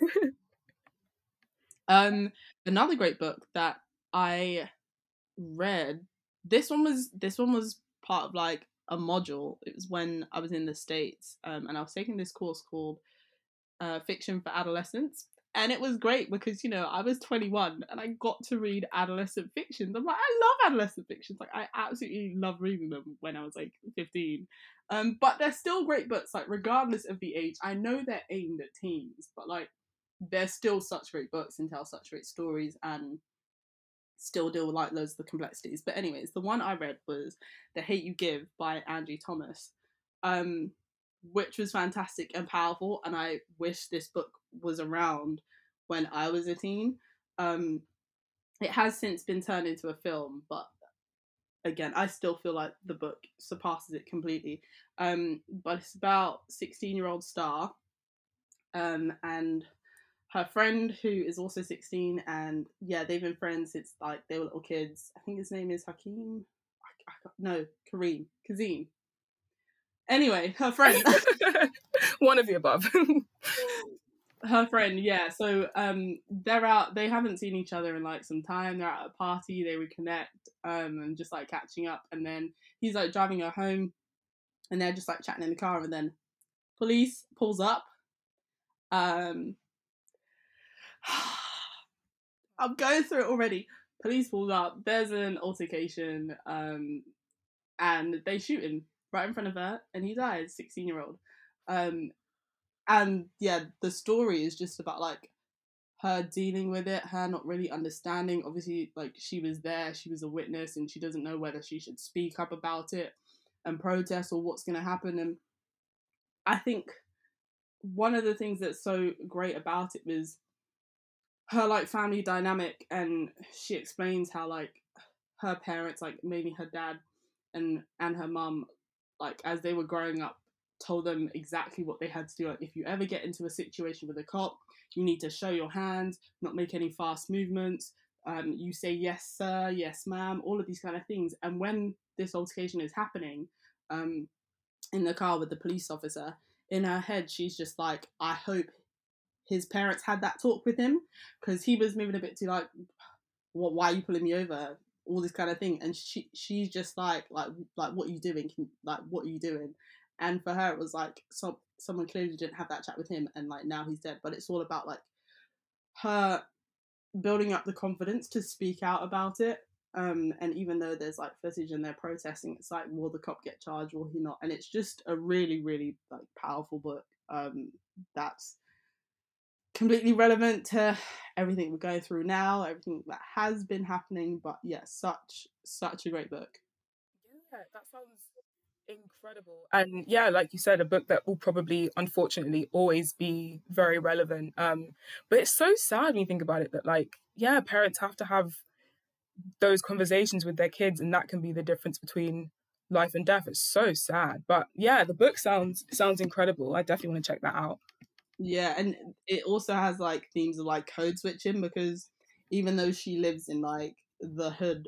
S1: Another great book that I read. This one was part of like a module. It was when I was in the States, and I was taking this course called Fiction for Adolescents. And it was great because, you know, I was 21 and I got to read adolescent fictions. I'm like, I love adolescent fictions. Like, I absolutely love reading them when I was like 15. But they're still great books, like, regardless of the age. I know they're aimed at teens, but like, they're still such great books and tell such great stories and still deal with like loads of the complexities. But anyways, the one I read was The Hate You Give by Angie Thomas, um, which was fantastic and powerful. And I wish this book was around when I was a teen. Um, it has since been turned into a film, but again, I still feel like the book surpasses it completely. But it's about 16-year-old Star, and her friend who is also 16, and yeah, they've been friends since like they were little kids. I think his name is Hakeem. No, Kareem. Kazim. Anyway, her friend.
S2: One of the above.
S1: Her friend, yeah. So they're out, they haven't seen each other in like some time. They're at a party, they reconnect, and just like catching up, and then he's like driving her home and they're just like chatting in the car, and then police pulls up. I'm going through it already. Police pulls up, there's an altercation, and they shoot him right in front of her, and he dies, 16-year-old. And yeah, the story is just about like her dealing with it, her not really understanding. Obviously, like she was there, she was a witness, and she doesn't know whether she should speak up about it and protest or what's going to happen. And I think one of the things that's so great about it was her like family dynamic, and she explains how like her parents, like mainly her dad and her mum, like as they were growing up, told them exactly what they had to do. Like, if you ever get into a situation with a cop, you need to show your hands, not make any fast movements. You say yes, sir, yes, ma'am, all of these kind of things. And when this altercation is happening, in the car with the police officer, in her head, she's just like, I hope his parents had that talk with him, because he was moving a bit too like, why are you pulling me over? All this kind of thing. And she's just like what are you doing? What are you doing? And for her, it was like someone clearly didn't have that chat with him, and like now he's dead. But it's all about like her building up the confidence to speak out about it. And even though there's like footage and they're protesting, it's like, will the cop get charged? Will he not? And it's just a really, really like powerful book. That's completely relevant to everything we're going through now, everything that has been happening. But yeah, such a great book.
S2: Yeah, that sounds incredible. And yeah, like you said, a book that will probably, unfortunately, always be very relevant. But it's so sad when you think about it that like, yeah, parents have to have those conversations with their kids, and that can be the difference between life and death. It's so sad. But yeah, the book sounds incredible. I definitely want to check that out.
S1: Yeah, and it also has like themes of like code switching, because even though she lives in like the hood,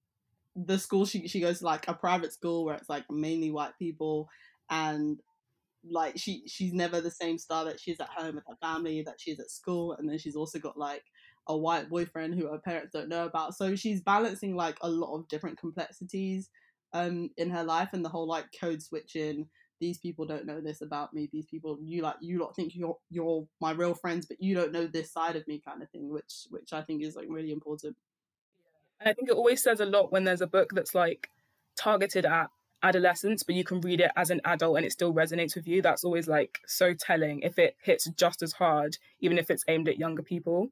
S1: the school she goes to like a private school where it's like mainly white people, and like she's never the same Star that she's at home with her family, that she's at school, and then she's also got like a white boyfriend who her parents don't know about. So she's balancing like a lot of different complexities in her life, and the whole like code switching, these people don't know this about me, these people, you lot think you're my real friends, but you don't know this side of me, kind of thing, which I think is like really important.
S2: And I think it always says a lot when there's a book that's like targeted at adolescence, but you can read it as an adult and it still resonates with you. That's always like so telling if it hits just as hard, even if it's aimed at younger people.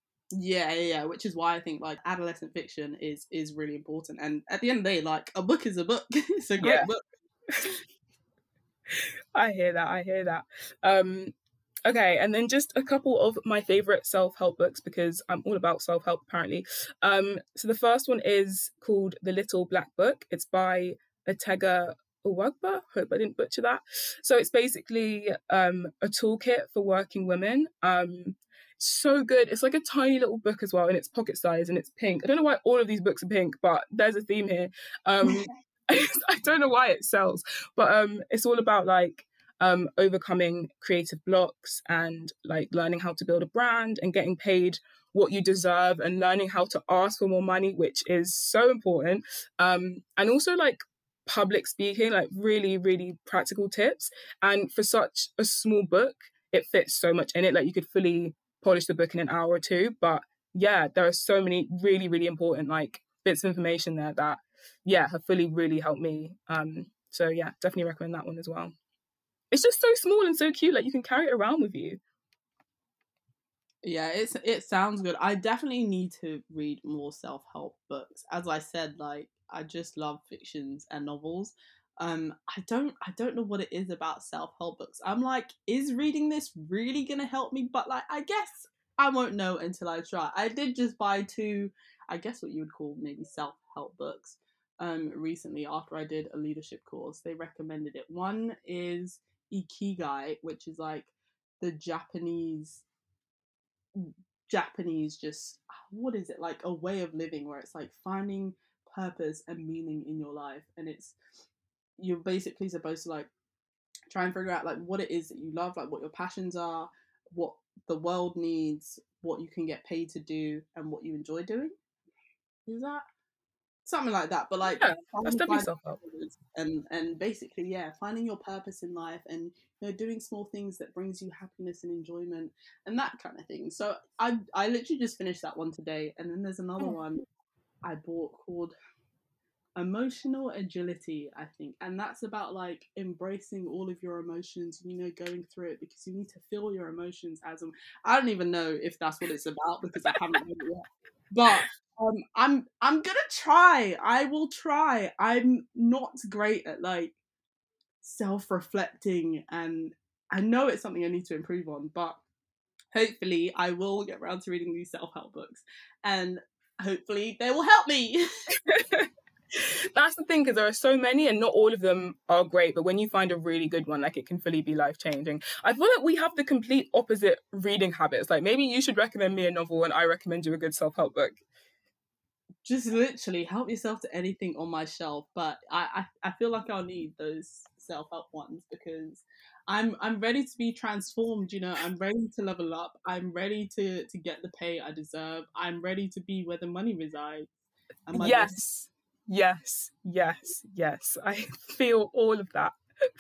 S1: Yeah, which is why I think like adolescent fiction is really important. And at the end of the day, like a book is a book. It's a great book.
S2: I hear that. Okay, and then just a couple of my favorite self-help books, because I'm all about self-help apparently. So the first one is called The Little Black Book. It's by Atega Uwagba. Hope I didn't butcher that. So it's basically a toolkit for working women. So good. It's like a tiny little book as well, and it's pocket size and it's pink. I don't know why all of these books are pink, but there's a theme here. I don't know why it sells, but it's all about like overcoming creative blocks and like learning how to build a brand and getting paid what you deserve and learning how to ask for more money, which is so important. And also like public speaking, like really, really practical tips. And for such a small book, it fits so much in it. Like you could fully polish the book in an hour or two. But yeah, there are so many really, really important like bits of information there that have fully really helped me. So yeah, definitely recommend that one as well. It's just so small and so cute, like you can carry it around with you.
S1: Yeah, it sounds good. I definitely need to read more self-help books. As I said, like I just love fictions and novels. I don't know what it is about self-help books. I'm like, is reading this really gonna help me? But like I guess I won't know until I try. I did just buy two, I guess what you would call maybe self-help books recently after I did a leadership course. They recommended it. One is Ikigai, which is like the Japanese just what is it, like a way of living where it's like finding purpose and meaning in your life, and it's you're basically supposed to like try and figure out like what it is that you love, like what your passions are, what the world needs, what you can get paid to do, and what you enjoy doing. Is that something like that? But like
S2: Yeah, that's definitely self-help.
S1: and basically finding your purpose in life, and doing small things that brings you happiness and enjoyment and that kind of thing. So I literally just finished that one today, and then there's another one I bought called Emotional Agility, I think, and that's about like embracing all of your emotions, going through it, because you need to feel your emotions as them. I don't even know if that's what it's about because I haven't read it yet, but I'm gonna try. I will try. I'm not great at like self-reflecting, and I know it's something I need to improve on, but hopefully I will get around to reading these self-help books, and hopefully they will help me.
S2: That's the thing, because there are so many and not all of them are great, but when you find a really good one, like it can fully be life-changing. I feel like we have the complete opposite reading habits. Like maybe you should recommend me a novel and I recommend you a good self-help book.
S1: Just literally help yourself to anything on my shelf, but I feel like I'll need those self-help ones because I'm ready to be transformed. I'm ready to level up. I'm ready to get the pay I deserve. I'm ready to be where the money resides.
S2: Yes. I feel all of that.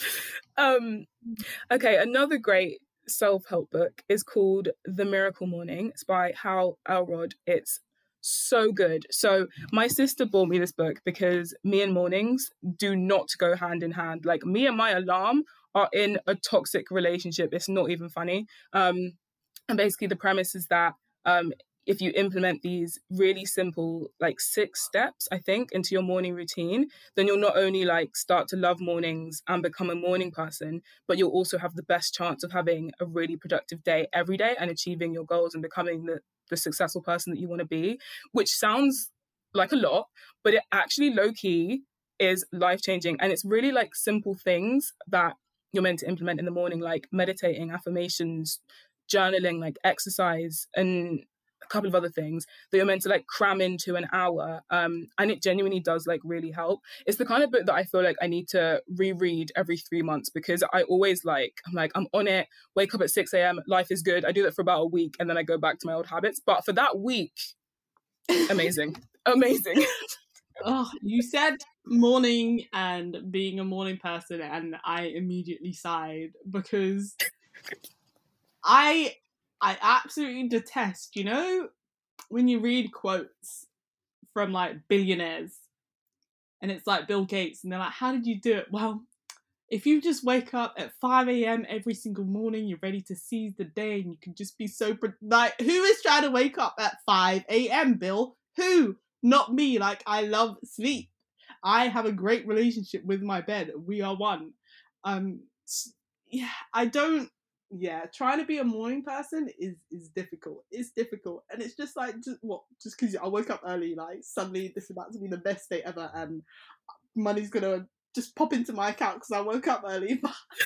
S2: Okay, another great self-help book is called The Miracle Morning. It's by Hal Elrod. It's so good. So my sister bought me this book because me and mornings do not go hand in hand. Like me and my alarm are in a toxic relationship. It's not even funny. And basically the premise is that if you implement these really simple, like 6 steps, I think, into your morning routine, then you'll not only like start to love mornings and become a morning person, but you'll also have the best chance of having a really productive day every day and achieving your goals and becoming the successful person that you want to be, which sounds like a lot, but it actually low-key is life-changing. And it's really like simple things that you're meant to implement in the morning, like meditating, affirmations, journaling, like exercise, and a couple of other things that you're meant to like cram into an hour. And it genuinely does like really help. It's the kind of book that I feel like I need to reread every 3 months because I always I'm on it, wake up at 6 a.m, life is good. I do that for about a week and then I go back to my old habits. But for that week, amazing.
S1: Oh, you said morning and being a morning person, and I immediately sighed because I absolutely detest, when you read quotes from like billionaires and it's like Bill Gates and they're like, how did you do it? Well, if you just wake up at 5 a.m. every single morning, you're ready to seize the day and you can just be so like, who is trying to wake up at 5 a.m., Bill? Who? Not me. Like, I love sleep. I have a great relationship with my bed. We are one. I don't. Yeah, trying to be a morning person is difficult. It's difficult, and it's just like just because I woke up early, like suddenly this is about to be the best day ever, and money's gonna just pop into my account because I woke up early.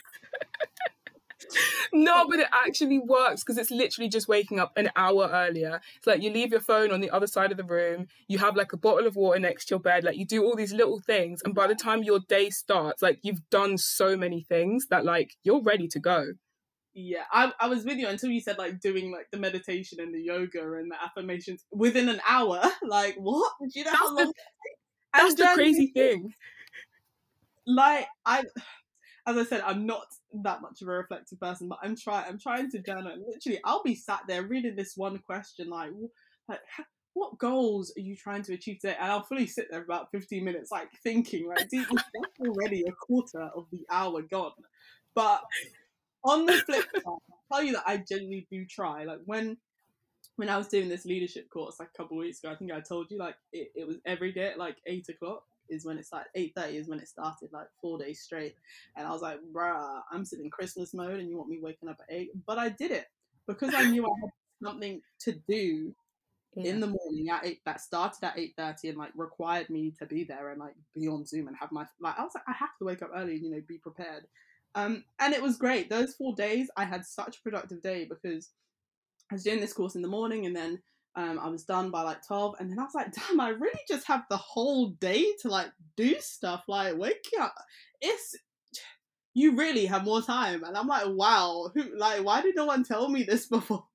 S2: No, but it actually works because it's literally just waking up an hour earlier. It's like you leave your phone on the other side of the room, you have like a bottle of water next to your bed, like you do all these little things, and by the time your day starts, like you've done so many things that like you're ready to go.
S1: Yeah, I was with you until you said like doing like the meditation and the yoga and the affirmations within an hour. Like, what? Do you know how long?
S2: That's the crazy thing.
S1: Like as I said, I'm not that much of a reflective person, but I'm trying to journal. And literally, I'll be sat there reading this one question, like what goals are you trying to achieve today? And I'll fully sit there for about 15 minutes, like thinking, like, dude, that's already a quarter of the hour gone. But on the flip side, I'll tell you that I genuinely do try. Like when I was doing this leadership course like a couple of weeks ago, I think I told you like it was every day at like 8 o'clock is when it started. 8:30 is when it started, like 4 days straight. And I was like, bruh, I'm sitting in Christmas mode and you want me waking up at 8? But I did it because I knew I had something to do in the morning at 8 that started at 8:30 and like required me to be there and like be on Zoom and have my like I was like, I have to wake up early and, you know, be prepared. And it was great. Those 4 days I had such a productive day because I was doing this course in the morning and then I was done by like 12, and then I was like, damn, I really just have the whole day to like do stuff, like wake up. It's You really have more time. And I'm like, wow, why did no one tell me this before?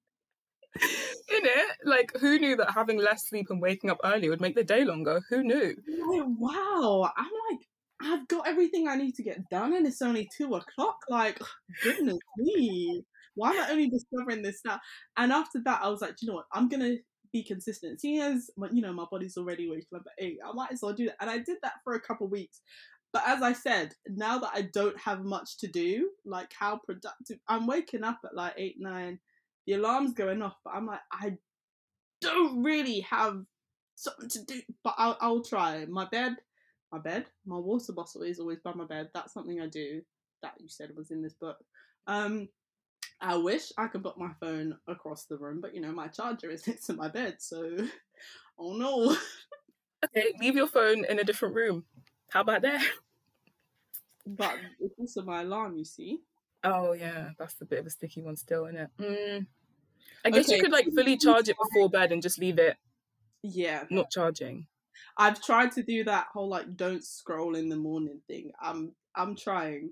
S2: In it, like, who knew that having less sleep and waking up early would make the day longer? Who knew?
S1: Like, wow. I'm like, I've got everything I need to get done and it's only 2 o'clock. Like, goodness me. Why am I only discovering this now? And after that, I was like, you know what? I'm going to be consistent. Seeing as, you know, my body's already waking up at 8, I might as well do that. And I did that for a couple of weeks. But as I said, now that I don't have much to do, like how productive, I'm waking up at like 8, 9, the alarm's going off, but I'm like, I don't really have something to do, but I'll try. My water bottle is always by my bed. That's something I do that you said was in this book. I wish I could put my phone across the room, but you know, my charger is next to my bed, so oh no.
S2: Okay, leave your phone in a different room. How about that?
S1: But it's also my alarm, you see.
S2: Oh yeah, that's a bit of a sticky one still, isn't it? I guess you could like fully charge it before bed and just leave it not charging.
S1: I've tried to do that whole like don't scroll in the morning thing. I'm trying.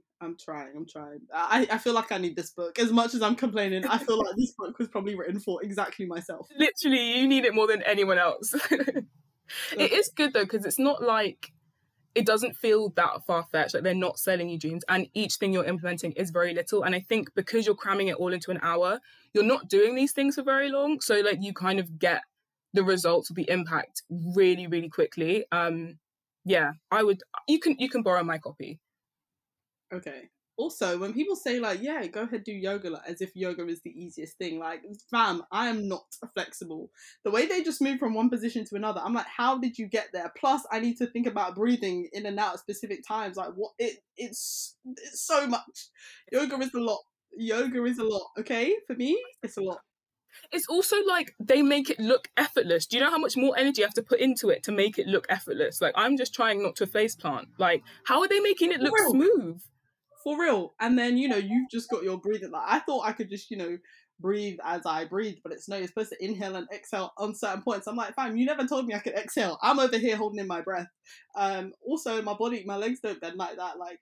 S1: I feel like I need this book. As much as I'm complaining, I feel like this book was probably written for exactly myself.
S2: Literally, you need it more than anyone else. It is good though, because it's not like, it doesn't feel that far-fetched, like they're not selling you dreams, and each thing you're implementing is very little. And I think because you're cramming it all into an hour, you're not doing these things for very long, so like you kind of get the results of the impact really, really quickly. Yeah, you can borrow my copy.
S1: Okay. Also, when people say like, yeah, go ahead, do yoga, like, as if yoga is the easiest thing, like, fam, I am not flexible. The way they just move from one position to another, I'm like, how did you get there? Plus, I need to think about breathing in and out at specific times. Like, what? It's so much. Yoga is a lot. Okay, for me, it's a lot.
S2: It's also like they make it look effortless. Do you know how much more energy you have to put into it to make it look effortless? Like, I'm just trying not to faceplant. Like, how are they making it look smooth?
S1: For real. And then, you know, you've just got your breathing. Like, I thought I could just, you know, breathe as I breathe, but it's no, you're supposed to inhale and exhale on certain points. I'm like, fam, you never told me I could exhale. I'm over here holding in my breath. Also, my legs don't bend like that. Like,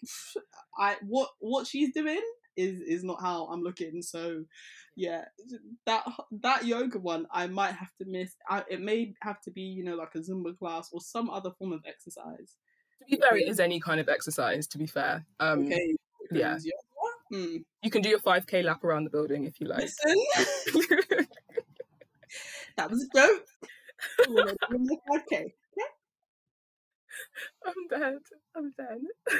S1: what she's doing is not how I'm looking. So, yeah, that yoga one I might have to miss. It may have to be, you know, like a Zumba class or some other form of exercise.
S2: To be fair, it is any kind of exercise, to be fair.
S1: Okay.
S2: Yeah. You can do your 5K lap around the building if you like.
S1: Listen. That was a joke. 5K.
S2: I'm dead.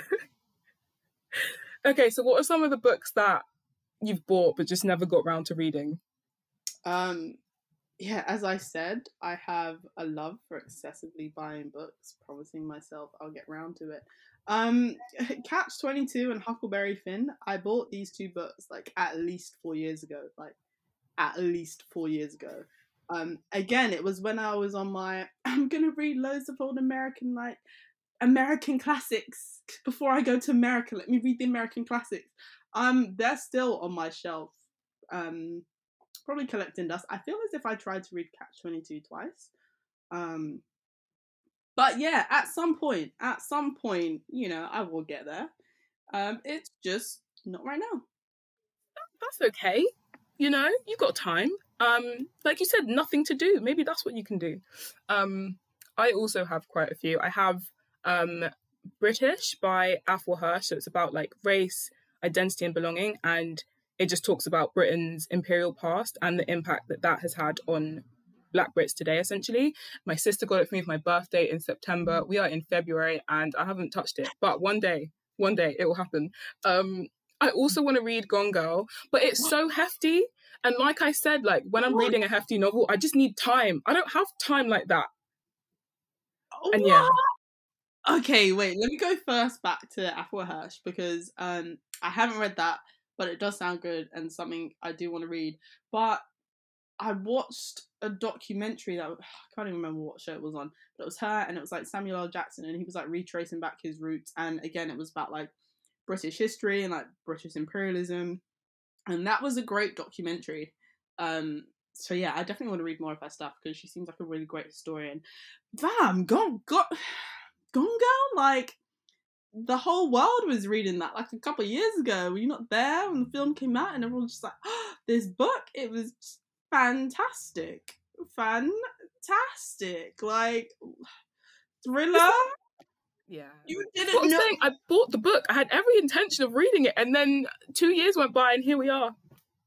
S2: Okay, so what are some of the books that you've bought but just never got round to reading?
S1: Yeah, as I said, I have a love for excessively buying books, promising myself I'll get round to it. Catch-22 and Huckleberry Finn, I bought these two books like at least 4 years ago. Again, it was when I was on my I'm gonna read loads of old American classics before I go to America. Let me read the American classics. They're still on my shelf. Probably collecting dust. I feel as if I tried to read Catch-22 twice. But yeah, at some point, you know, I will get there. It's just not right now.
S2: That's okay. You know, you got time. Like you said, nothing to do. Maybe that's what you can do. I also have quite a few. I have British by Afua Hirsch. So it's about like race, identity, and belonging, and it just talks about Britain's imperial past and the impact that that has had on Black Brits today, essentially. My sister got it for me for my birthday in September. We are in February and I haven't touched it, but one day it will happen. I also want to read Gone Girl, but it's so hefty. And like I said, like when I'm reading a hefty novel, I just need time. I don't have time like that. And
S1: What?
S2: yeah.
S1: Okay, wait, let me go first back to Afua Hirsch because I haven't read that, but it does sound good and something I do want to read. But I watched a documentary that I can't even remember what show it was on, but it was her and it was like Samuel L. Jackson and he was like retracing back his roots, and again it was about like British history and like British imperialism, and that was a great documentary. So yeah, I definitely want to read more of her stuff because she seems like a really great historian. Damn, Gone Girl, like the whole world was reading that like a couple of years ago. Were you not there when the film came out? And everyone was just like, oh, this book, it was fantastic. Like thriller.
S2: Yeah.
S1: You
S2: That's what
S1: didn't
S2: I'm
S1: know.
S2: saying. I bought the book. I had every intention of reading it, and then 2 years went by, and here we are.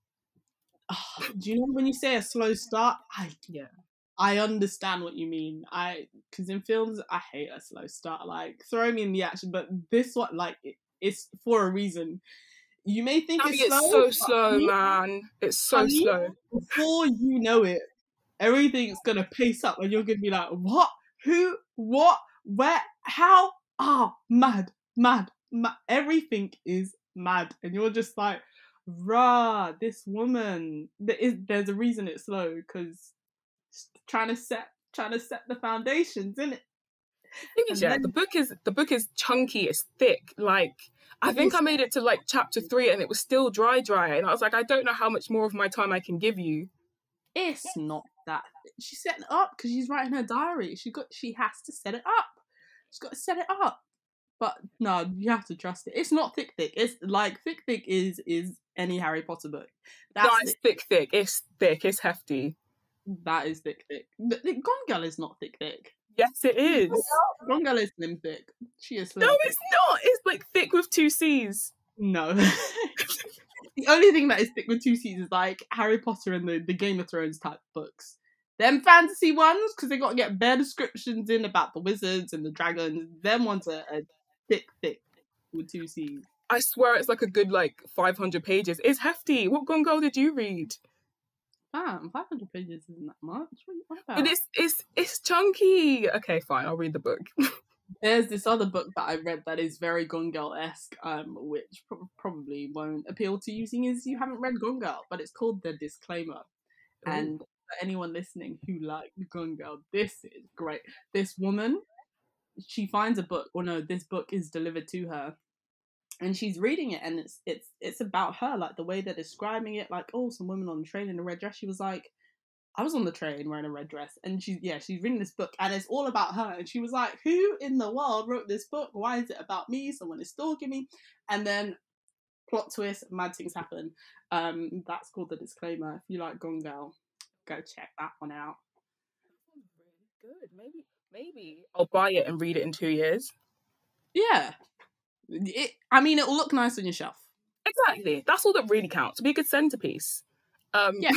S1: Do you know when you say a slow start?
S2: Yeah.
S1: I understand what you mean. Because in films, I hate a slow start. Like, throw me in the action, but this one, like, it's for a reason. You may think
S2: I mean,
S1: it's slow.
S2: it's so slow, man. It's so slow.
S1: Before you know it, everything's gonna pace up, and you're gonna be like, "What? Who? What? Where? How? Mad. Everything is mad," and you're just like, "Rah, this woman." There's a reason it's slow because trying to set the foundations, isn't it?
S2: The thing is, yeah, the book is chunky, it's thick. Like I think I made it to like chapter 3 and it was still dry, and I was like, I don't know how much more of my time I can give you.
S1: It's not that. She's setting it up because she's writing her diary. She has to set it up. She's got to set it up. But no, you have to trust it. It's not thick. It's like thick is any Harry Potter book.
S2: That's thick. It's thick. It's hefty.
S1: That is thick. Gone Girl is not thick.
S2: Yes, it is.
S1: Gone Girl is slim thick. She is slim.
S2: No, it's not. It's like thick with 2 C's.
S1: No. The only thing that is thick with 2 C's is like Harry Potter and the Game of Thrones type books. Them fantasy ones, because they got to get bare descriptions in about the wizards and the dragons. Them ones are thick with 2 C's.
S2: I swear it's like a good like 500 pages. It's hefty. What Gone Girl did you read?
S1: 500 pages isn't that much. What are you on about?
S2: But it's chunky. Okay, fine. I'll read the book.
S1: There's this other book that I read that is very Gone Girl-esque, which probably won't appeal to you, seeing as you haven't read Gone Girl, but it's called The Disclaimer. Ooh. And for anyone listening who liked Gone Girl, this is great. This woman, she finds a book, or no, this book is delivered to her, and she's reading it, and it's about her, like the way they're describing it, like, oh, some women on the train in a red dress. She was like, I was on the train wearing a red dress, and she's reading this book, and it's all about her. And she was like, who in the world wrote this book? Why is it about me? Someone is stalking me. And then plot twist, mad things happen. That's called The Disclaimer. If you like Gone Girl, go check that one out.
S2: Good. Maybe I'll buy it and read it in 2 years.
S1: Yeah. It'll look nice on your shelf.
S2: Exactly. That's all that really counts. To be a good centerpiece. Yeah.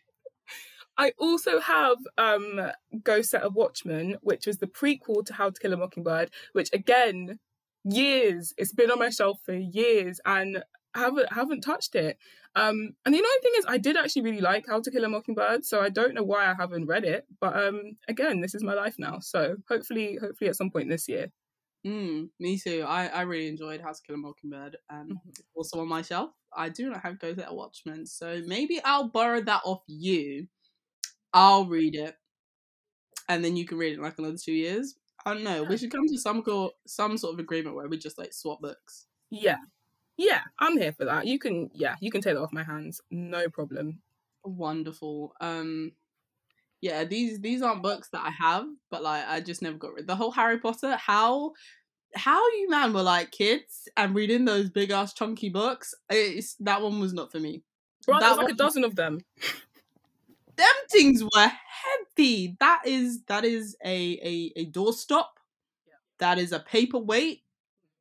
S2: I also have Ghost Set of Watchmen, which was the prequel to How to Kill a Mockingbird, which again, years. It's been on my shelf for years and I haven't touched it. And the annoying thing is I did actually really like How to Kill a Mockingbird, so I don't know why I haven't read it. But again, this is my life now. So hopefully at some point this year.
S1: Me too. I really enjoyed How to Kill a Mockingbird. Also on my shelf. I do not have Ghost Set of Watchmen, so maybe I'll borrow that off you. I'll read it, and then you can read it in like another 2 years. I don't know. We should come to some sort of agreement where we just like swap books.
S2: Yeah, I'm here for that. You can take that off my hands, no problem.
S1: Wonderful. Yeah, these aren't books that I have, but like I just never got rid. The whole Harry Potter. How you man were like kids and reading those big ass chunky books? That one was not for me.
S2: Right, there's like a dozen of them.
S1: Them things were heavy. That is a doorstop. Yeah. That is a paperweight.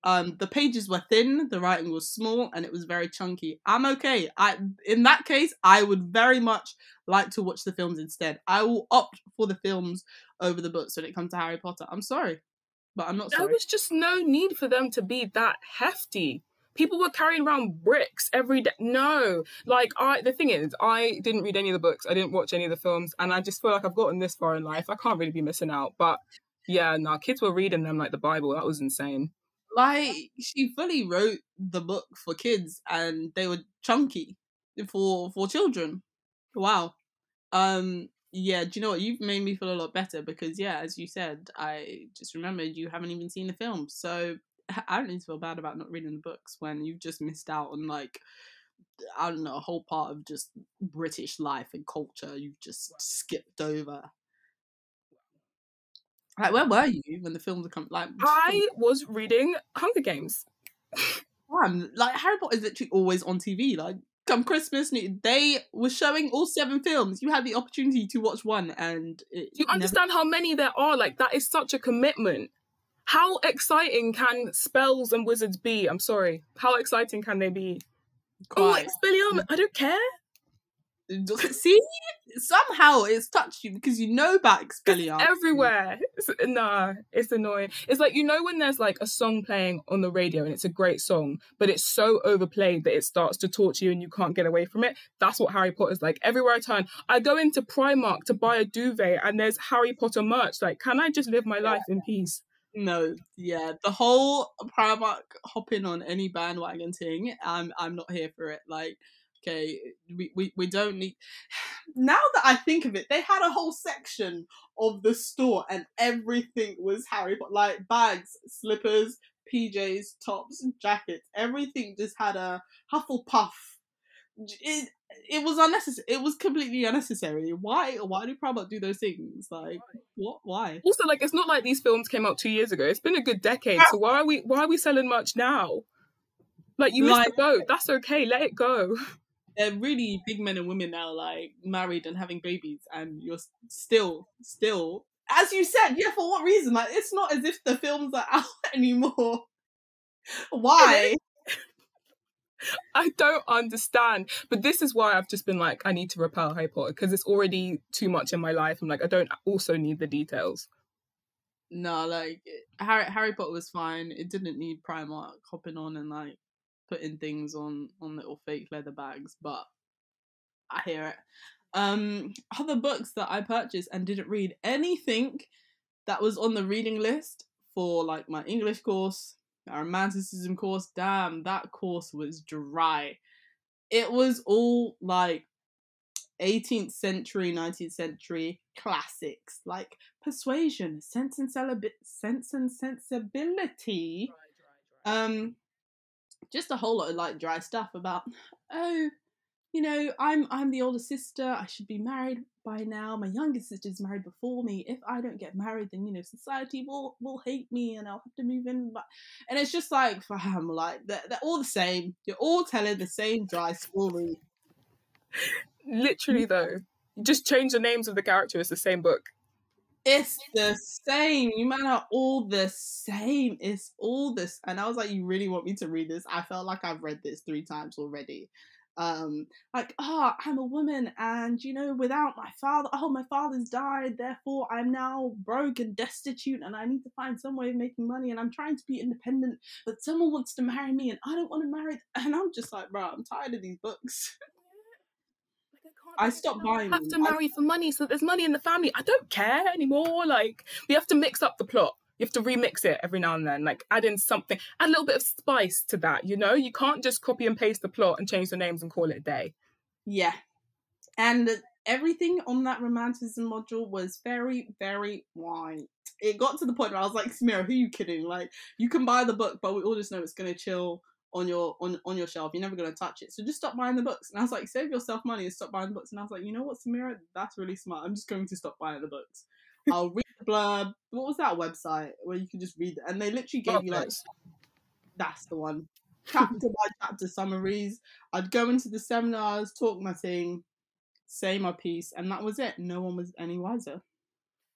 S1: The pages were thin, the writing was small, and it was very chunky. I'm okay. In that case, I would very much like to watch the films instead. I will opt for the films over the books when it comes to Harry Potter. I'm sorry, but I'm not sorry.
S2: There was just no need for them to be that hefty. People were carrying around bricks every day. No, like the thing is, I didn't read any of the books. I didn't watch any of the films, and I just feel like I've gotten this far in life. I can't really be missing out. But yeah, no, kids were reading them like the Bible. That was insane.
S1: Like, she fully wrote the book for kids, and they were chunky for children. Wow. Yeah, do you know what? You've made me feel a lot better because, yeah, as you said, I just remembered you haven't even seen the film. So I don't need to feel bad about not reading the books when you've just missed out on, like, I don't know, a whole part of just British life and culture you've just skipped over. Like, where were you when the films were coming? Like,
S2: I was reading Hunger Games.
S1: Man, like, Harry Potter is literally always on TV. Like, come Christmas, they were showing all 7 films. You had the opportunity to watch one, and
S2: do you understand how many there are? Like, that is such a commitment. How exciting can spells and wizards be? I'm sorry. How exciting can they be?
S1: Quite.
S2: Oh, Expelliarmus. I don't care.
S1: See, somehow it's touched you because you know about Expelliarmus.
S2: Everywhere. It's annoying. It's like, you know, when there's like a song playing on the radio and it's a great song, but it's so overplayed that it starts to torture you and you can't get away from it. That's what Harry Potter's like. Everywhere I turn, I go into Primark to buy a duvet and there's Harry Potter merch. Like, can I just live my life in peace?
S1: No, yeah, the whole Primark hopping on any bandwagon thing, I'm not here for it. Like, okay, we don't need. Now that I think of it, they had a whole section of the store and everything was Harry Potter, like bags, slippers, PJs, tops, jackets. Everything just had a Hufflepuff. It was unnecessary. It was completely unnecessary. Why do Primark do those things? Like, what? Why?
S2: Also, like, it's not like these films came out 2 years ago. It's been a good decade. So why are we selling merch now? Like, you missed the boat. That's okay. Let it go.
S1: They're really big men and women now, like, married and having babies, and you're still, as you said, yeah, for what reason? Like, it's not as if the films are out anymore. Why?
S2: I don't understand. But this is why I've just been like, I need to repel Harry Potter, because it's already too much in my life. I'm like, I don't also need the details.
S1: No, like, Harry Potter was fine. It didn't need Primark hopping on and, like, putting things on little fake leather bags, but I hear it. Other books that I purchased and didn't read, anything that was on the reading list for, like, my English course, my romanticism course, damn, that course was dry. It was all, like, 18th century, 19th century classics, like Persuasion, Sense and Sensibility. Just a whole lot of, like, dry stuff about, oh, you know, I'm the older sister, I should be married by now, my younger sister's married before me, if I don't get married, then, you know, society will hate me and I'll have to move in. And it's just like, fam, like, they're all the same. You're all telling the same dry story.
S2: Literally, though. You just change the names of the characters, it's the same book.
S1: It's the same. You men are all the same. It's all this. And I was like, you really want me to read this? I felt like I've read this 3 times already. Like, I'm a woman, and, you know, without my father, my father's died, therefore I'm now broke and destitute, and I need to find some way of making money, and I'm trying to be independent, but someone wants to marry me, and I don't want to marry. And I'm just like, bro, I'm tired of these books. I stopped buying them.
S2: I have to marry for money, so there's money in the family. I don't care anymore. Like, we have to mix up the plot. You have to remix it every now and then, like, add in something, add a little bit of spice to that, you know? You can't just copy and paste the plot and change the names and call it a day.
S1: Yeah. And everything on that romanticism module was very, very white. It got to the point where I was like, Samira, who are you kidding? Like, you can buy the book, but we all just know it's going to chill on your shelf. You're never going to touch it. So just stop buying the books. And I was like, save yourself money and stop buying the books. And I was like, you know what, Samira? That's really smart. I'm just going to stop buying the books. I'll read the blurb. What was that website where you could just read it? And they literally gave you, like, that's the one. Chapter by chapter summaries. I'd go into the seminars, talk my thing, say my piece, and that was it. No one was any wiser.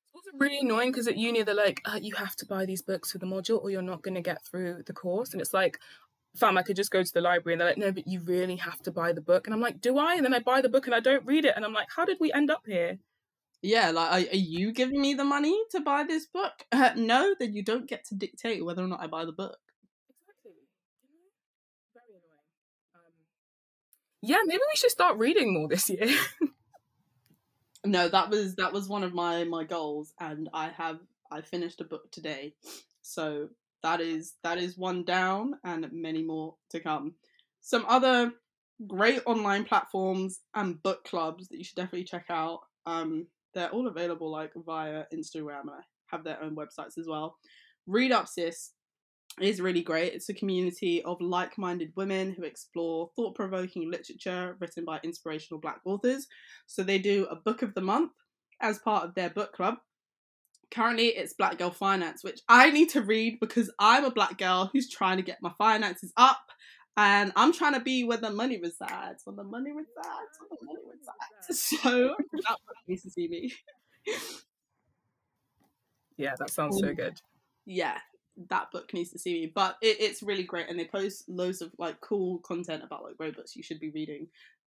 S2: It's also really annoying because at uni they're like, you have to buy these books for the module or you're not going to get through the course. And it's like, fam, I could just go to the library. And they're like, no, but you really have to buy the book. And I'm like, do I? And then I buy the book and I don't read it. And I'm like, how did we end up here?
S1: Yeah, like, are you giving me the money to buy this book? No, then you don't get to dictate whether or not I buy the book.
S2: Exactly. Very annoying. Yeah, maybe we should start reading more this year.
S1: No, that was one of my goals, and I finished a book today, so that is one down, and many more to come. Some other great online platforms and book clubs that you should definitely check out. They're all available like via Instagram, and I have their own websites as well. Read Up Sis is really great. It's a community of like-minded women who explore thought-provoking literature written by inspirational Black authors. So they do a book of the month as part of their book club. Currently, it's Black Girl Finance, which I need to read because I'm a Black girl who's trying to get my finances up. And I'm trying to be where the money resides. Where the money resides. Where the money resides. So that needs to see me.
S2: Yeah, that sounds so good.
S1: Yeah, that book needs to see me. But it's really great, and they post loads of like cool content about like great books you should be reading.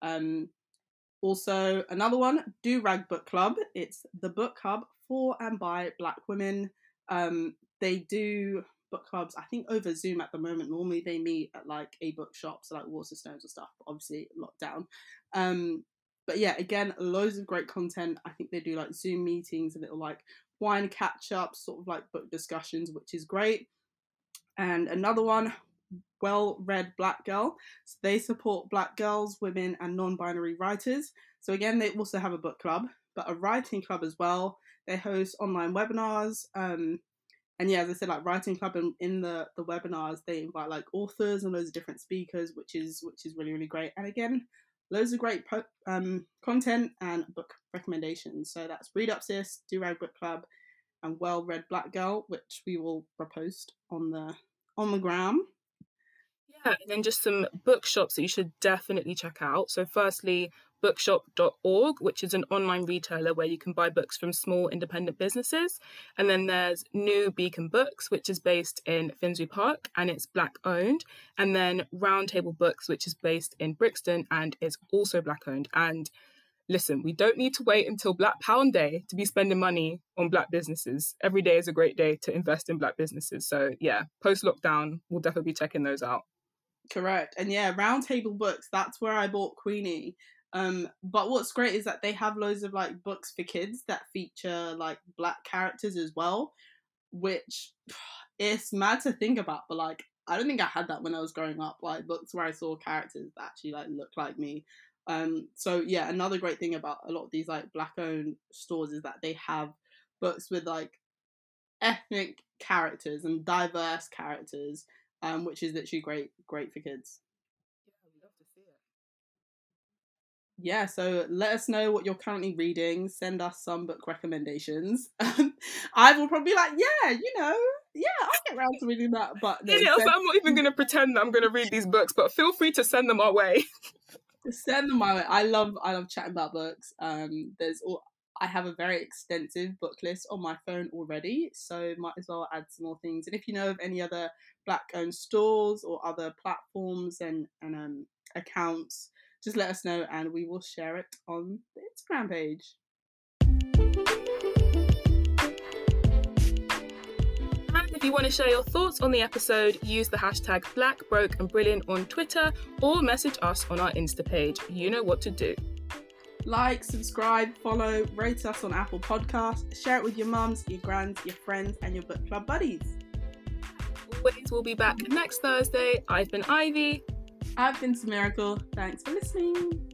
S1: Also, another one, Do Rag Book Club. It's the book hub for and by Black women. They do book clubs, I think, over Zoom at the moment. Normally they meet at like a bookshop, so like Waterstones and stuff, but obviously locked down. But yeah, again, loads of great content. I think they do like Zoom meetings and little like wine catch-ups, sort of like book discussions, which is great. And another one, Well Read Black Girl. So they support Black girls, women, and non-binary writers. So again, they also have a book club, but a writing club as well. They host online webinars. And yeah, as I said, like writing club, and in the webinars, they invite like authors and loads of different speakers, which is really, really great. And again, loads of great content and book recommendations. So that's Read Up Sis, Do Rag Book Club, and Well Read Black Girl, which we will repost on the gram.
S2: Yeah, and then just some bookshops that you should definitely check out. So firstly, bookshop.org, which is an online retailer where you can buy books from small independent businesses. And then there's New Beacon Books, which is based in Finsbury Park and it's Black owned. And then Roundtable Books, which is based in Brixton and is also Black owned. And listen, we don't need to wait until Black Pound Day to be spending money on Black businesses. Every day is a great day to invest in Black businesses. So yeah, post-lockdown, we'll definitely be checking those out.
S1: Correct. And yeah, Roundtable Books, that's where I bought Queenie. But what's great is that they have loads of like books for kids that feature like Black characters as well, which it's mad to think about, but like I don't think I had that when I was growing up, like books where I saw characters that actually like look like me. So yeah, another great thing about a lot of these like Black owned stores is that they have books with like ethnic characters and diverse characters, which is literally great for kids.
S2: Yeah, we'd love to see it.
S1: Yeah, so let us know what you're currently reading. Send us some book recommendations. I will probably be like, yeah, I'll get around to reading that. But no,
S2: yeah, I'm not even going to pretend that I'm going to read these books, but feel free to send them our way.
S1: Send them my way. I love chatting about books. I have a very extensive book list on my phone already, so might as well add some more things. And if you know of any other Black-owned stores or other platforms and accounts, just let us know and we will share it on the Instagram page.
S2: And if you want to share your thoughts on the episode, use the hashtag #BlackBrokeAndBrilliant on Twitter or message us on our Insta page. You know what to do.
S1: Like, subscribe, follow, rate us on Apple Podcasts, share it with your mums, your grands, your friends, and your book club buddies.
S2: Always, we'll be back next Thursday. I've been Ivy.
S1: I've been Miracle. Thanks for listening.